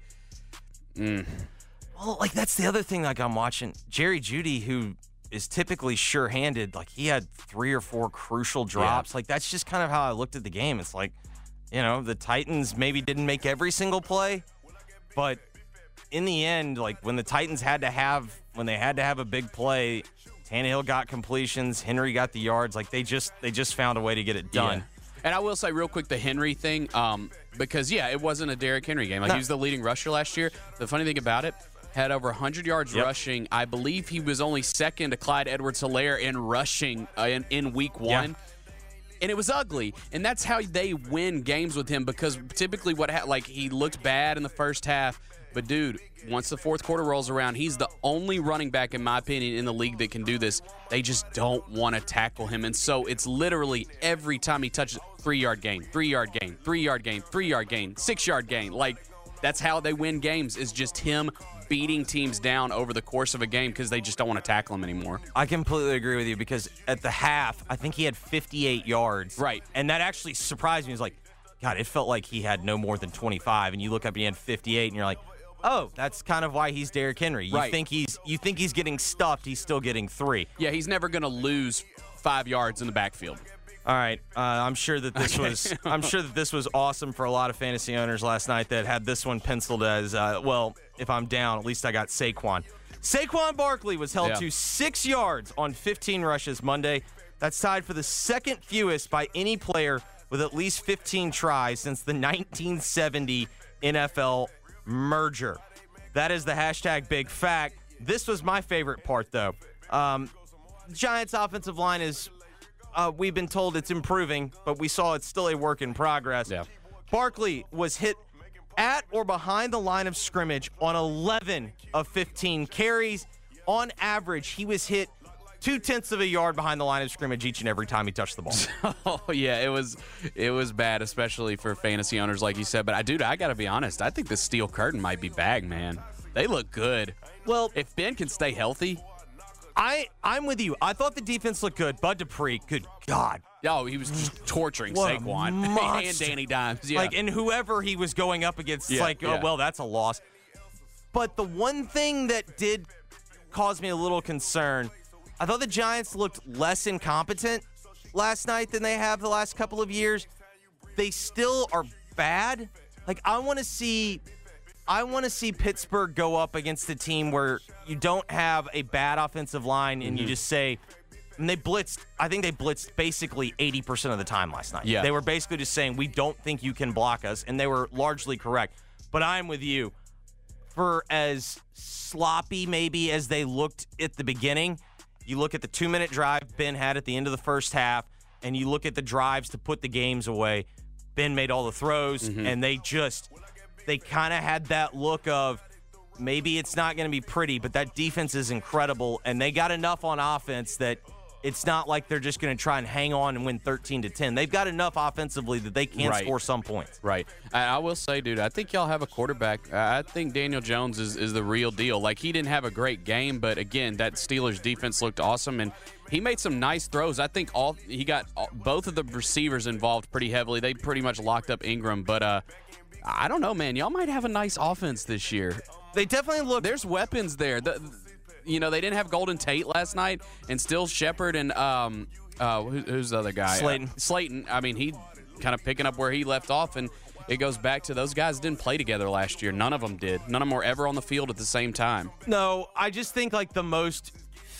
mm. well, like that's the other thing. Like I'm watching Jerry Jeudy, who is typically sure-handed. Like he had three or four crucial drops. Yeah. Like that's just kind of how I looked at the game. It's like, you know, the Titans maybe didn't make every single play, but in the end, like when the Titans had to have when they had to have a big play, Tannehill got completions, Henry got the yards. Like they just they just found a way to get it done. Yeah. And I will say real quick the Henry thing, um, because yeah, it wasn't a Derrick Henry game. Like No. he was the leading rusher last year. The funny thing about it, had over one hundred yards Yep. rushing. I believe he was only second to Clyde Edwards-Helaire in rushing uh, in, in week one. Yeah. And it was ugly, and that's how they win games with him because typically what ha- like he looked bad in the first half, but dude, once the fourth quarter rolls around, he's the only running back, in my opinion, in the league that can do this. They just don't want to tackle him, and so it's literally every time he touches three-yard gain, three-yard gain, three-yard gain, three-yard gain, six-yard gain. Like, that's how they win games is just him beating teams down over the course of a game because they just don't want to tackle him anymore. I completely agree with you because at the half, I think he had fifty-eight yards. Right. And that actually surprised me. It was like, God, it felt like he had no more than twenty-five. And you look up and he had fifty-eight, and you're like, oh, that's kind of why he's Derrick Henry. You Right. think he's you think he's getting stuffed, he's still getting three. Yeah, he's never going to lose five yards in the backfield. All right, uh, I'm sure that this Okay. was I'm sure that this was awesome for a lot of fantasy owners last night that had this one penciled as uh, well. If I'm down, at least I got Saquon. Saquon Barkley was held Yeah. to six yards on fifteen rushes Monday. That's tied for the second fewest by any player with at least fifteen tries since the nineteen seventy N F L merger. That is the hashtag big fact. This was my favorite part, though. Um, Giants' offensive line is. Uh, we've been told it's improving, but we saw it's still a work in progress. Yeah. Barkley was hit at or behind the line of scrimmage on eleven of fifteen carries. On average, he was hit two-tenths of a yard behind the line of scrimmage each and every time he touched the ball. Oh, yeah, it was it was bad, especially for fantasy owners, like you said. But, I, dude, I got to be honest. I think the steel curtain might be bagged, man. They look good. Well, if Ben can stay healthy. I, I'm with you. I thought the defense looked good. Bud Dupree, good God. Oh, he was just torturing What a Saquon and monster. Danny Dimes. Yeah. Like, and whoever he was going up against, it's Yeah, like, oh, yeah. well, that's a loss. But the one thing that did cause me a little concern, I thought the Giants looked less incompetent last night than they have the last couple of years. They still are bad. Like, I want to see... I want to see Pittsburgh go up against a team where you don't have a bad offensive line and Mm-hmm. you just say, and they blitzed, I think they blitzed basically eighty percent of the time last night. Yeah. They were basically just saying, we don't think you can block us, and they were largely correct. But I'm with you. For as sloppy maybe as they looked at the beginning, you look at the two-minute drive Ben had at the end of the first half, and you look at the drives to put the games away. Ben made all the throws, Mm-hmm. and they just... They kind of had that look of maybe it's not going to be pretty, but that defense is incredible, and they got enough on offense that it's not like they're just going to try and hang on and win thirteen to ten. They've got enough offensively that they can Right. score some points. Right. I, I will say, dude, I think y'all have a quarterback. I I think Daniel Jones is, is the real deal. Like, he didn't have a great game, but, again, that Steelers defense looked awesome, and he made some nice throws. I think all he got all, both of the receivers involved pretty heavily. They pretty much locked up Ingram, but uh, I don't know, man. Y'all might have a nice offense this year. They definitely look. There's weapons there. The, you know, they didn't have Golden Tate last night, and still Shepard and um, uh, who, who's the other guy? Slayton. Uh, Slayton. I mean, he kind of picking up where he left off, and it goes back to those guys didn't play together last year. None of them did. None of them were ever on the field at the same time. No, I just think like the most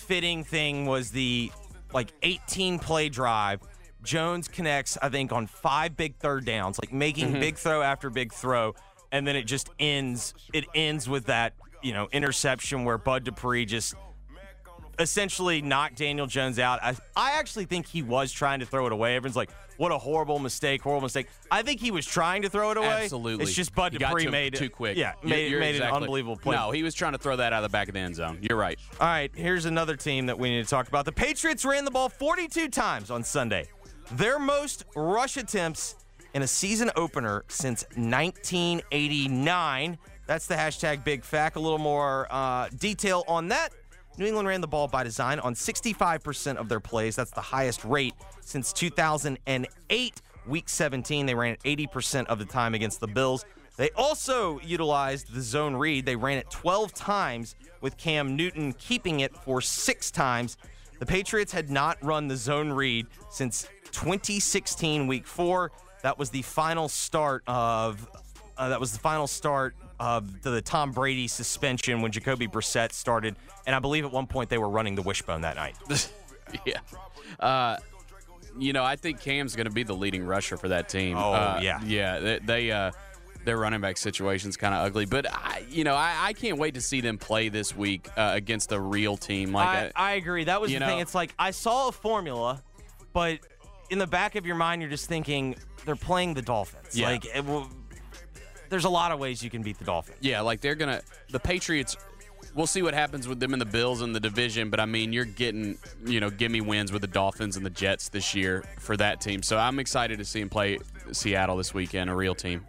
fitting thing was the like eighteen play drive. Jones connects, I think, on five big third downs, like making Mm-hmm. big throw after big throw, and then it just ends. It ends with that, you know, interception where Bud Dupree just essentially knocked Daniel Jones out. I, I actually think he was trying to throw it away. Everyone's like, what a horrible mistake, horrible mistake. I think he was trying to throw it away. Absolutely. It's just Bud He got Dupree to him made it too quick. Yeah, You're- made, you're made exactly- an unbelievable play. No, he was trying to throw that out of the back of the end zone. You're right. All right, here's another team that we need to talk about. The Patriots ran the ball forty-two times on Sunday. Their most rush attempts in a season opener since nineteen eighty-nine. That's the hashtag Big Fact. A little more uh, detail on that. New England ran the ball by design on sixty-five percent of their plays. That's the highest rate since two thousand eight, week seventeen. They ran it eighty percent of the time against the Bills. They also utilized the zone read. They ran it twelve times, with Cam Newton keeping it for six times. The Patriots had not run the zone read since twenty sixteen, week four. That was the final start of uh, that was the final start of the, the Tom Brady suspension when Jacoby Brissett started, and I believe at one point they were running the wishbone that night. yeah. Uh, you know, I think Cam's going to be the leading rusher for that team. Oh, uh, yeah. Yeah, they, they uh, their running back situation's kind of ugly, but, I, you know, I, I can't wait to see them play this week uh, against a real team. Like I, a, I agree. That was you the know, thing. It's like I saw a formula, but in the back of your mind, you're just thinking they're playing the Dolphins. Yeah. Like, it will, there's a lot of ways you can beat the Dolphins. Yeah, like they're going to – the Patriots – we'll see what happens with them and the Bills in the division, but, I mean, you're getting, you know, gimme wins with the Dolphins and the Jets this year for that team. So I'm excited to see them play Seattle this weekend, a real team.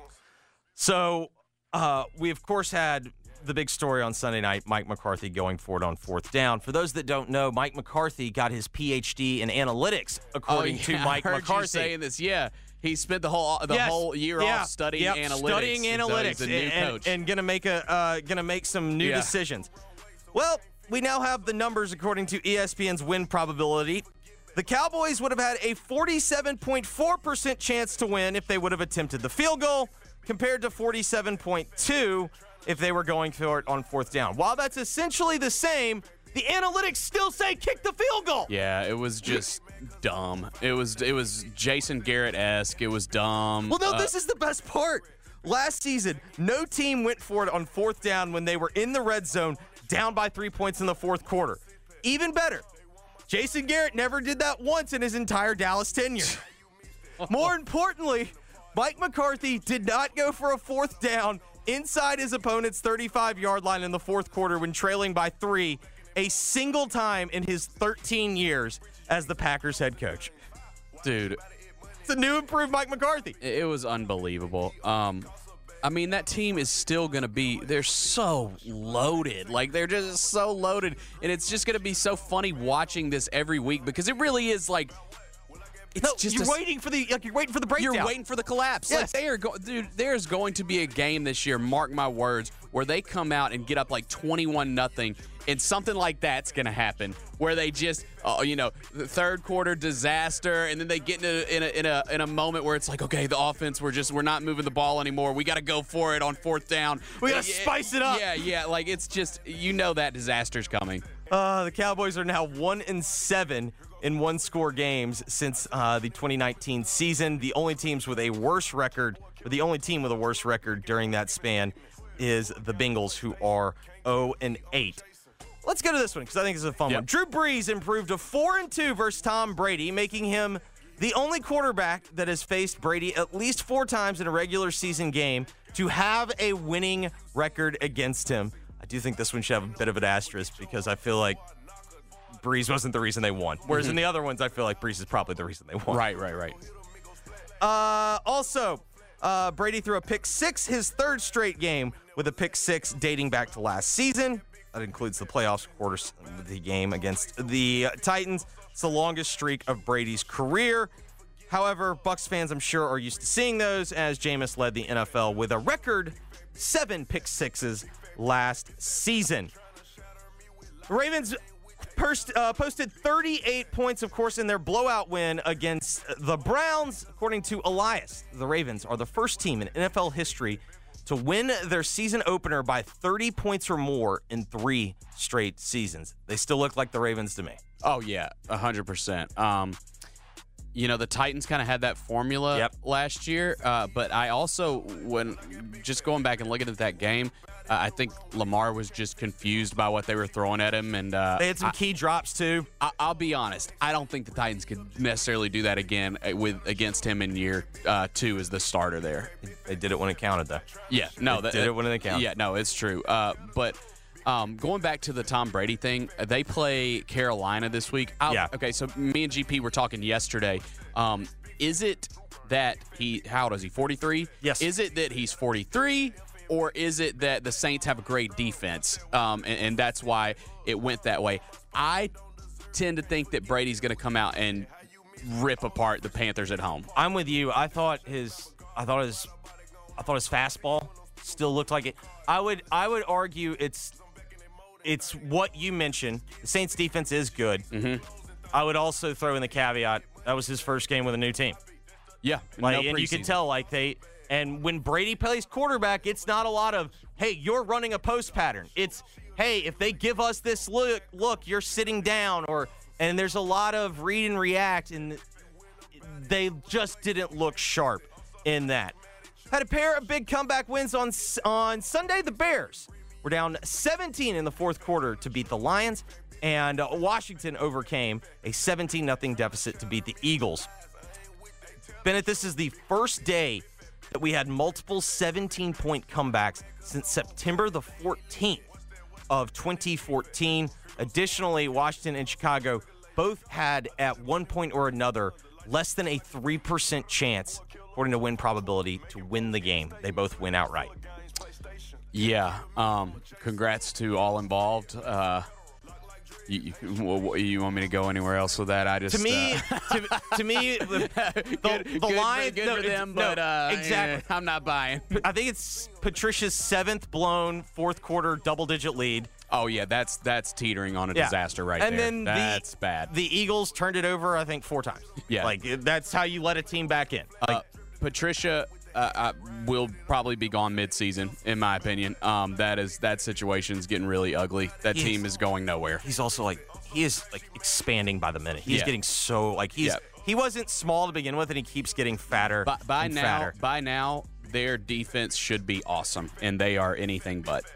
So uh, we, of course, had the big story on Sunday night, Mike McCarthy going for it on fourth down. For those that don't know, Mike McCarthy got his P H D in analytics, according oh, yeah, to Mike I heard McCarthy. You saying this, yeah. He spent the whole the Yes. whole year Yeah. off studying Yep. analytics. Studying analytics, so he's a new and, coach. and, and gonna make a uh, gonna make some new Yeah. decisions. Well, we now have the numbers according to E S P N's win probability. The Cowboys would have had a forty-seven point four percent chance to win if they would have attempted the field goal, compared to forty-seven point two if they were going for it on fourth down. While that's essentially the same, the analytics still say kick the field goal. Yeah, it was just dumb. It was it was Jason Garrett-esque. It was dumb. Well, no, Uh, this is the best part. Last season, no team went for it on fourth down when they were in the red zone, down by three points in the fourth quarter. Even better, Jason Garrett never did that once in his entire Dallas tenure. More importantly, Mike McCarthy did not go for a fourth down inside his opponent's thirty-five-yard line in the fourth quarter when trailing by three a single time in his thirteen years as the Packers head coach. Dude. It's a new improved Mike McCarthy. It was unbelievable. Um, I mean, that team is still going to be, they're so loaded. Like, they're just so loaded. And it's just going to be so funny watching this every week because it really is like, it's no, just you're a, waiting for the like you're waiting for the breakdown. You're waiting for the collapse. Yes. Like they are go- dude, there's going to be a game this year, mark my words, where they come out and get up like twenty-one nothing, and something like that's going to happen where they just uh, you know, the third quarter disaster, and then they get in a, in a in a in a moment where it's like, okay, the offense, we're just we're not moving the ball anymore. We got to go for it on fourth down. We got to Yeah, spice it up. Yeah, yeah, like it's just, you know, that disaster's coming. Uh, the Cowboys are now one and seven in one-score games since uh, the twenty nineteen season. The only teams with a worse record, or the only team with a worse record during that span, is the Bengals, who are oh and eight. Let's go to this one because I think it's a fun Yep. one. Drew Brees improved to four and two versus Tom Brady, making him the only quarterback that has faced Brady at least four times in a regular season game to have a winning record against him. I do think this one should have a bit of an asterisk because I feel like Brees wasn't the reason they won. Whereas Mhm. in the other ones, I feel like Brees is probably the reason they won. Right, right, right. Uh, also, uh, Brady threw a pick six, his third straight game with a pick six dating back to last season. That includes the playoffs quarters, the game against the Titans. It's the longest streak of Brady's career. However, Bucs fans, I'm sure, are used to seeing those as Jameis led the N F L with a record seven pick sixes last season. The Ravens Perst, uh, posted thirty-eight points, of course, in their blowout win against the Browns. According to Elias, the Ravens are the first team in N F L history to win their season opener by thirty points or more in three straight seasons. They still look like the Ravens to me. Oh, yeah, one hundred percent. Um, you know, the Titans kind of had that formula yep. last year, uh, but I also, when just going back and looking at that game, uh, I think Lamar was just confused by what they were throwing at him. And uh, they had some I, key drops, too. I, I'll be honest. I don't think the Titans could necessarily do that again with against him in year uh, two as the starter there. They did it when it counted, though. Yeah, no. They that, did it when it counted. Yeah, no, it's true. Uh, but... Um, going back to the Tom Brady thing, they play Carolina this week. I'll, yeah. Okay, so me and G P were talking yesterday. Um, is it that he, how old is he, forty-three? Yes. Is it that he's forty-three, or is it that the Saints have a great defense, um, and, and that's why it went that way? I tend to think that Brady's going to come out and rip apart the Panthers at home. I'm with you. I thought his, I thought his, I thought his fastball still looked like it. I would, I would argue it's. It's what you mentioned. The Saints defense is good. Mm-hmm. I would also throw in the caveat that was his first game with a new team. Yeah, like, no and you can tell like they. And when Brady plays quarterback, it's not a lot of hey, you're running a post pattern. It's hey, if they give us this look, look, you're sitting down, or and there's a lot of read and react, and they just didn't look sharp in that. Had a pair of big comeback wins on on Sunday. The Bears were down seventeen in the fourth quarter to beat the Lions, and uh, Washington overcame a seventeen nothing deficit to beat the Eagles. Bennett, this is the first day that we had multiple seventeen-point comebacks since September the fourteenth of twenty fourteen. Additionally, Washington and Chicago both had, at one point or another, less than a three percent chance, according to win probability, to win the game. They both win outright. Yeah. Um, congrats to all involved. Uh, you, you, you want me to go anywhere else with that? I just to me, uh, to, to me, the, the, good, the good Lions for, good no, for them, no, but uh, exactly. Yeah, I'm not buying. I think it's Patricia's seventh blown fourth quarter double digit lead. Oh yeah, that's that's teetering on a yeah. disaster right and there. And then that's the, bad. The Eagles turned it over, I think, four times. Yeah, like that's how you let a team back in. Like, uh, Patricia. Uh, uh, will probably be gone mid-season, in my opinion. Um, that is that situation's getting really ugly. That team is going nowhere. He's also like he is like expanding by the minute. He's yeah. getting so like he's yeah. he wasn't small to begin with, and he keeps getting fatter. By, by and now, fatter. by now, their defense should be awesome, and they are anything but.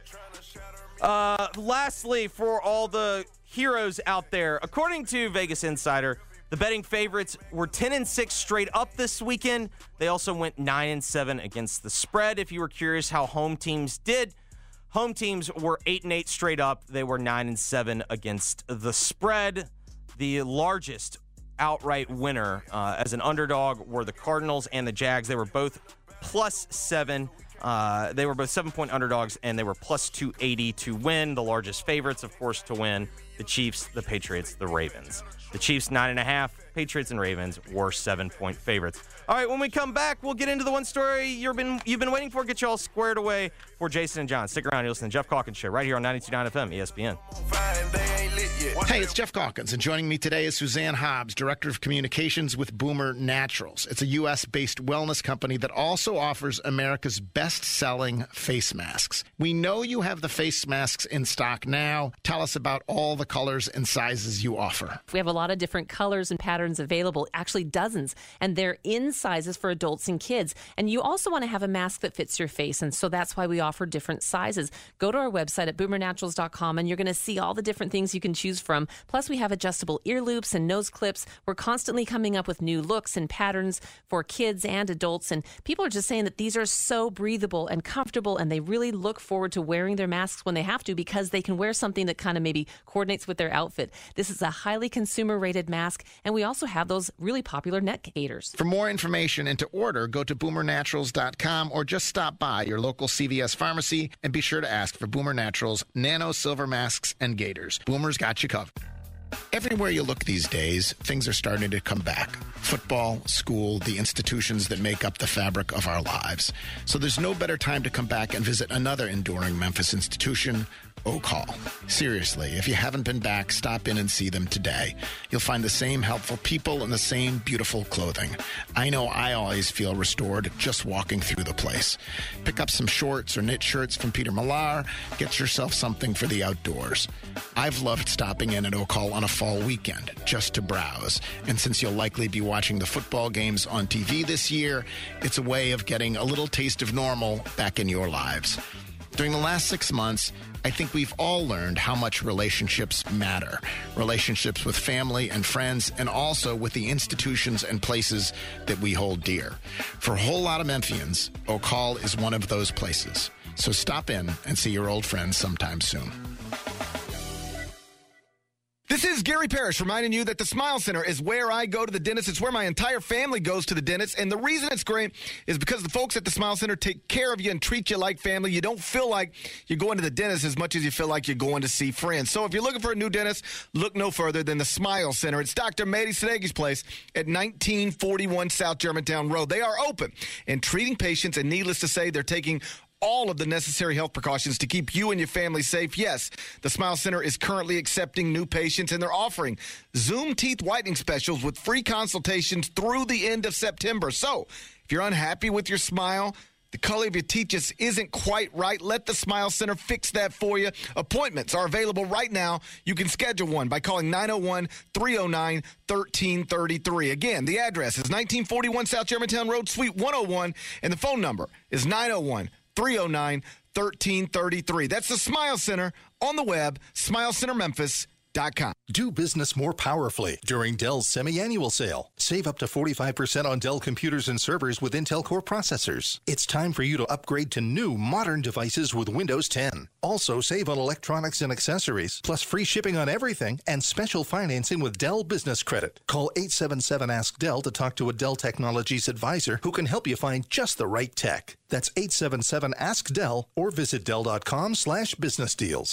Uh, lastly, for all the heroes out there, according to Vegas Insider, the betting favorites were ten and six straight up this weekend. They also went nine and seven against the spread. If you were curious how home teams did, home teams were eight and eight straight up. They were nine and seven against the spread. The largest outright winner uh, as an underdog were the Cardinals and the Jags. They were both plus seven. Uh, they were both seven-point underdogs, and they were plus two eighty to win. The largest favorites, of course, to win: the Chiefs, the Patriots, the Ravens. The Chiefs, nine and a half. Patriots and Ravens were seven-point favorites. All right, when we come back, we'll get into the one story you've been you've been waiting for. Get you all squared away for Jason and John. Stick around. You're listening to Jeff Calkins Show right here on ninety-two point nine F M, E S P N. Hey, it's Jeff Calkins, and joining me today is Suzanne Hobbs, Director of Communications with Boomer Naturals. It's a U S-based wellness company that also offers America's best-selling face masks. We know you have the face masks in stock now. Tell us about all the colors and sizes you offer. We have a lot of different colors and patterns available, actually dozens, and they're in sizes for adults and kids. And you also want to have a mask that fits your face, and so that's why we offer different sizes. Go to our website at boomer naturals dot com, and you're going to see all the different things you can choose from. Plus, we have adjustable ear loops and nose clips. We're constantly coming up with new looks and patterns for kids and adults, and people are just saying that these are so breathable and comfortable, and they really look forward to wearing their masks when they have to because they can wear something that kind of maybe coordinates with their outfit. This is a highly consumer-rated mask, and we also have those really popular neck gaiters. For more information and to order, go to boomer naturals dot com or just stop by your local C V S pharmacy and be sure to ask for Boomer Naturals Nano Silver Masks and Gaiters. Boomer's got you covered. Everywhere you look these days, things are starting to come back. Football, school, the institutions that make up the fabric of our lives. So there's no better time to come back and visit another enduring Memphis institution, O'Call. Seriously, if you haven't been back, stop in and see them today. You'll find the same helpful people and the same beautiful clothing. I know I always feel restored just walking through the place. Pick up some shorts or knit shirts from Peter Millar. Get yourself something for the outdoors. I've loved stopping in at O'Call on a fall weekend just to browse. And since you'll likely be watching the football games on T V this year, it's a way of getting a little taste of normal back in your lives. During the last six months, I think we've all learned how much relationships matter. Relationships with family and friends, and also with the institutions and places that we hold dear. For a whole lot of Memphians, O'Call is one of those places. So stop in and see your old friends sometime soon. This is Gary Parrish reminding you that the Smile Center is where I go to the dentist. It's where my entire family goes to the dentist. And the reason it's great is because the folks at the Smile Center take care of you and treat you like family. You don't feel like you're going to the dentist as much as you feel like you're going to see friends. So if you're looking for a new dentist, look no further than the Smile Center. It's Doctor Mehdi Sadegi's place at nineteen forty-one South Germantown Road. They are open and treating patients, and needless to say, they're taking all of the necessary health precautions to keep you and your family safe. Yes, the Smile Center is currently accepting new patients, and they're offering Zoom teeth whitening specials with free consultations through the end of September. So if you're unhappy with your smile, the color of your teeth just isn't quite right, let the Smile Center fix that for you. Appointments are available right now. You can schedule one by calling nine oh one, three oh nine, one three three three. Again, the address is nineteen forty-one South Germantown Road, Suite one oh one, and the phone number is nine oh one, three oh nine, one three three three. That's the Smile Center on the web, smile center memphis dot com. Do business more powerfully during Dell's semi-annual sale. Save up to forty-five percent on Dell computers and servers with Intel Core processors. It's time for you to upgrade to new modern devices with Windows ten. Also, save on electronics and accessories, plus free shipping on everything and special financing with Dell Business Credit. Call eight seven seven, ask Dell to talk to a Dell Technologies advisor who can help you find just the right tech. That's eight seven seven, ask Dell or visit Dell.com slash business deals.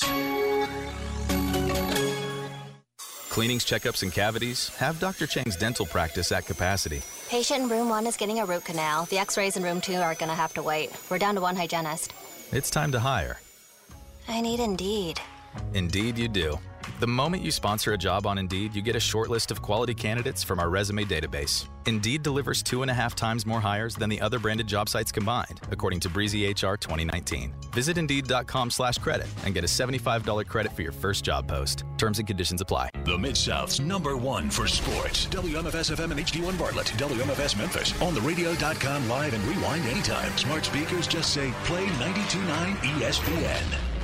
Cleanings, checkups, and cavities? Have Doctor Chang's dental practice at capacity. Patient in room one is getting a root canal. The x-rays in room two are going to have to wait. We're down to one hygienist. It's time to hire. I need Indeed. Indeed you do. The moment you sponsor a job on Indeed, you get a short list of quality candidates from our resume database. Indeed delivers two and a half times more hires than the other branded job sites combined, according to Breezy H R twenty nineteen. Visit Indeed.com slash credit and get a seventy-five dollars credit for your first job post. Terms and conditions apply. The Mid-South's number one for sports. W M F S F M and H D one Bartlett. W M F S Memphis. On the radio dot com live and rewind anytime. Smart speakers just say play ninety-two point nine E S P N.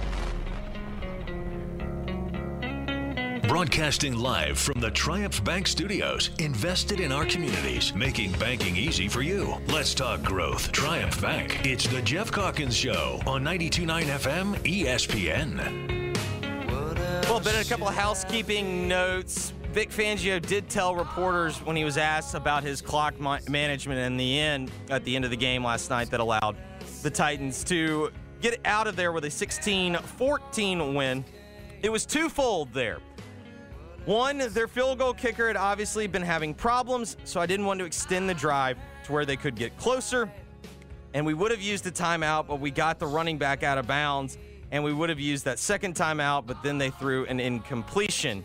Broadcasting live from the Triumph Bank Studios, invested in our communities, making banking easy for you. Let's talk growth. Triumph Bank. It's the Jeff Calkins Show on ninety-two point nine F M E S P N. Well, been a couple of housekeeping notes. Vic Fangio did tell reporters when he was asked about his clock ma- management in the end, at the end of the game last night, that allowed the Titans to get out of there with a sixteen fourteen win. It was twofold there. One, their field goal kicker had obviously been having problems, so I didn't want to extend the drive to where they could get closer. And we would have used a timeout, but we got the running back out of bounds, and we would have used that second timeout, but then they threw an incompletion.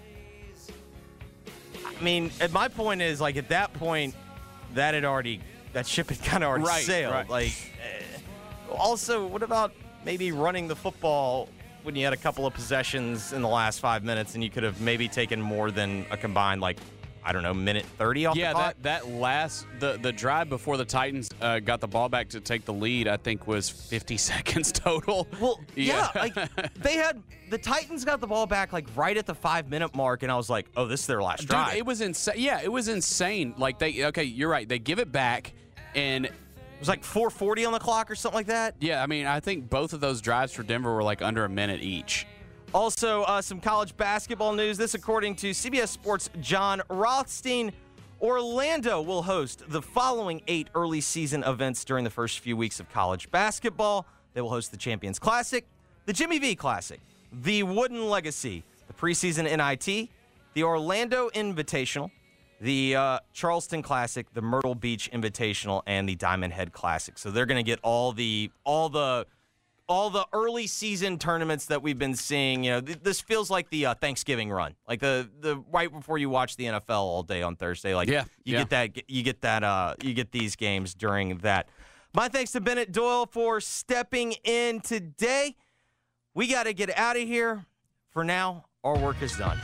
I mean, at my point is, like, at that point, that had already, that ship had kind of already right, sailed. Right. Like, uh, also, what about maybe running the football when you had a couple of possessions in the last five minutes and you could have maybe taken more than a combined, like, I don't know, minute thirty off yeah, the clock? that, that last, the, the drive before the Titans uh, got the ball back to take the lead, I think was fifty seconds total. Well, yeah, yeah like, they had, the Titans got the ball back, like, right at the five-minute mark, and I was like, oh, this is their last Dude, drive. it was insane. Yeah, it was insane. Like, they, okay, you're right. They give it back, and it was like four forty on the clock or something like that. Yeah, I mean, I think both of those drives for Denver were like under a minute each. Also, uh, some college basketball news. This, according to C B S Sports' John Rothstein. Orlando will host the following eight early season events during the first few weeks of college basketball. They will host the Champions Classic, the Jimmy V Classic, the Wooden Legacy, the preseason N I T, the Orlando Invitational, the uh, Charleston Classic, the Myrtle Beach Invitational, and the Diamond Head Classic. So they're going to get all the all the all the early season tournaments that we've been seeing, you know, th- this feels like the uh, Thanksgiving run, like the the right before you watch the N F L all day on Thursday. Like, yeah, you yeah. get that, you get that, uh, you get these games during that. My thanks to Bennett Doyle for stepping in today. We got to get out of here. For now, our work is done.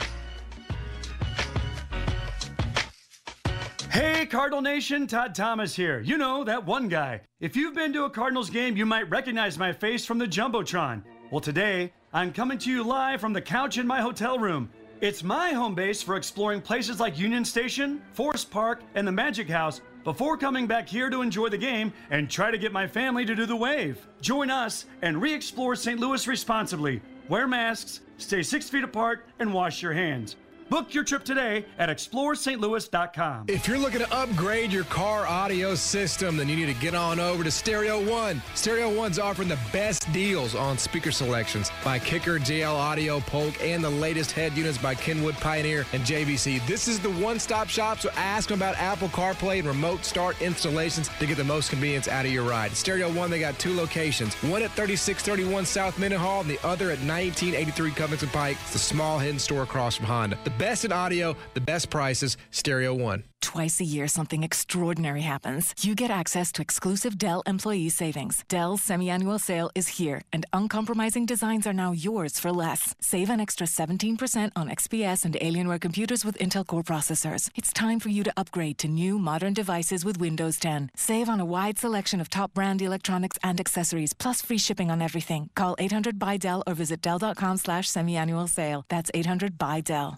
Hey, Cardinal Nation, Todd Thomas here. You know, that one guy. If you've been to a Cardinals game, you might recognize my face from the Jumbotron. Well, today, I'm coming to you live from the couch in my hotel room. It's my home base for exploring places like Union Station, Forest Park, and the Magic House before coming back here to enjoy the game and try to get my family to do the wave. Join us and re-explore Saint Louis responsibly. Wear masks, stay six feet apart, and wash your hands. Book your trip today at explore st louis dot com. If you're looking to upgrade your car audio system, then you need to get on over to Stereo One. Stereo One's offering the best deals on speaker selections by Kicker, J L Audio, Polk, and the latest head units by Kenwood, Pioneer, and J V C. This is the one-stop shop, so ask them about Apple CarPlay and remote start installations to get the most convenience out of your ride. Stereo One, they got two locations, one at thirty-six thirty-one South Mendenhall and the other at nineteen eighty-three Covington Pike. It's the small hidden store across from Honda. The best in audio, the best prices, Stereo One. Twice a year, something extraordinary happens. You get access to exclusive Dell employee savings. Dell's semi-annual sale is here, and uncompromising designs are now yours for less. Save an extra seventeen percent on X P S and Alienware computers with Intel Core processors. It's time for you to upgrade to new, modern devices with Windows ten. Save on a wide selection of top brand electronics and accessories, plus free shipping on everything. Call eight hundred buy Dell or visit Dell.com slash semi-annual sale. That's eight hundred buy Dell.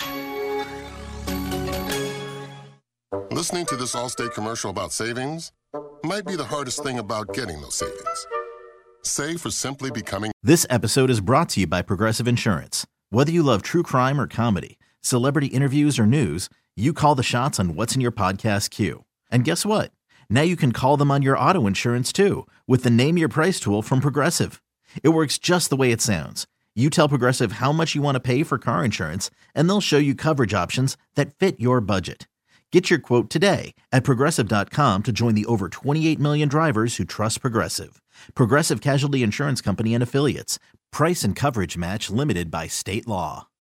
Listening to this Allstate commercial about savings might be the hardest thing about getting those savings. Save for simply becoming... This episode is brought to you by Progressive Insurance. Whether you love true crime or comedy, celebrity interviews or news, you call the shots on what's in your podcast queue. And guess what? Now you can call them on your auto insurance too with the Name Your Price tool from Progressive. It works just the way it sounds. You tell Progressive how much you want to pay for car insurance, and they'll show you coverage options that fit your budget. Get your quote today at Progressive dot com to join the over twenty-eight million drivers who trust Progressive. Progressive Casualty Insurance Company and Affiliates. Price and coverage match limited by state law.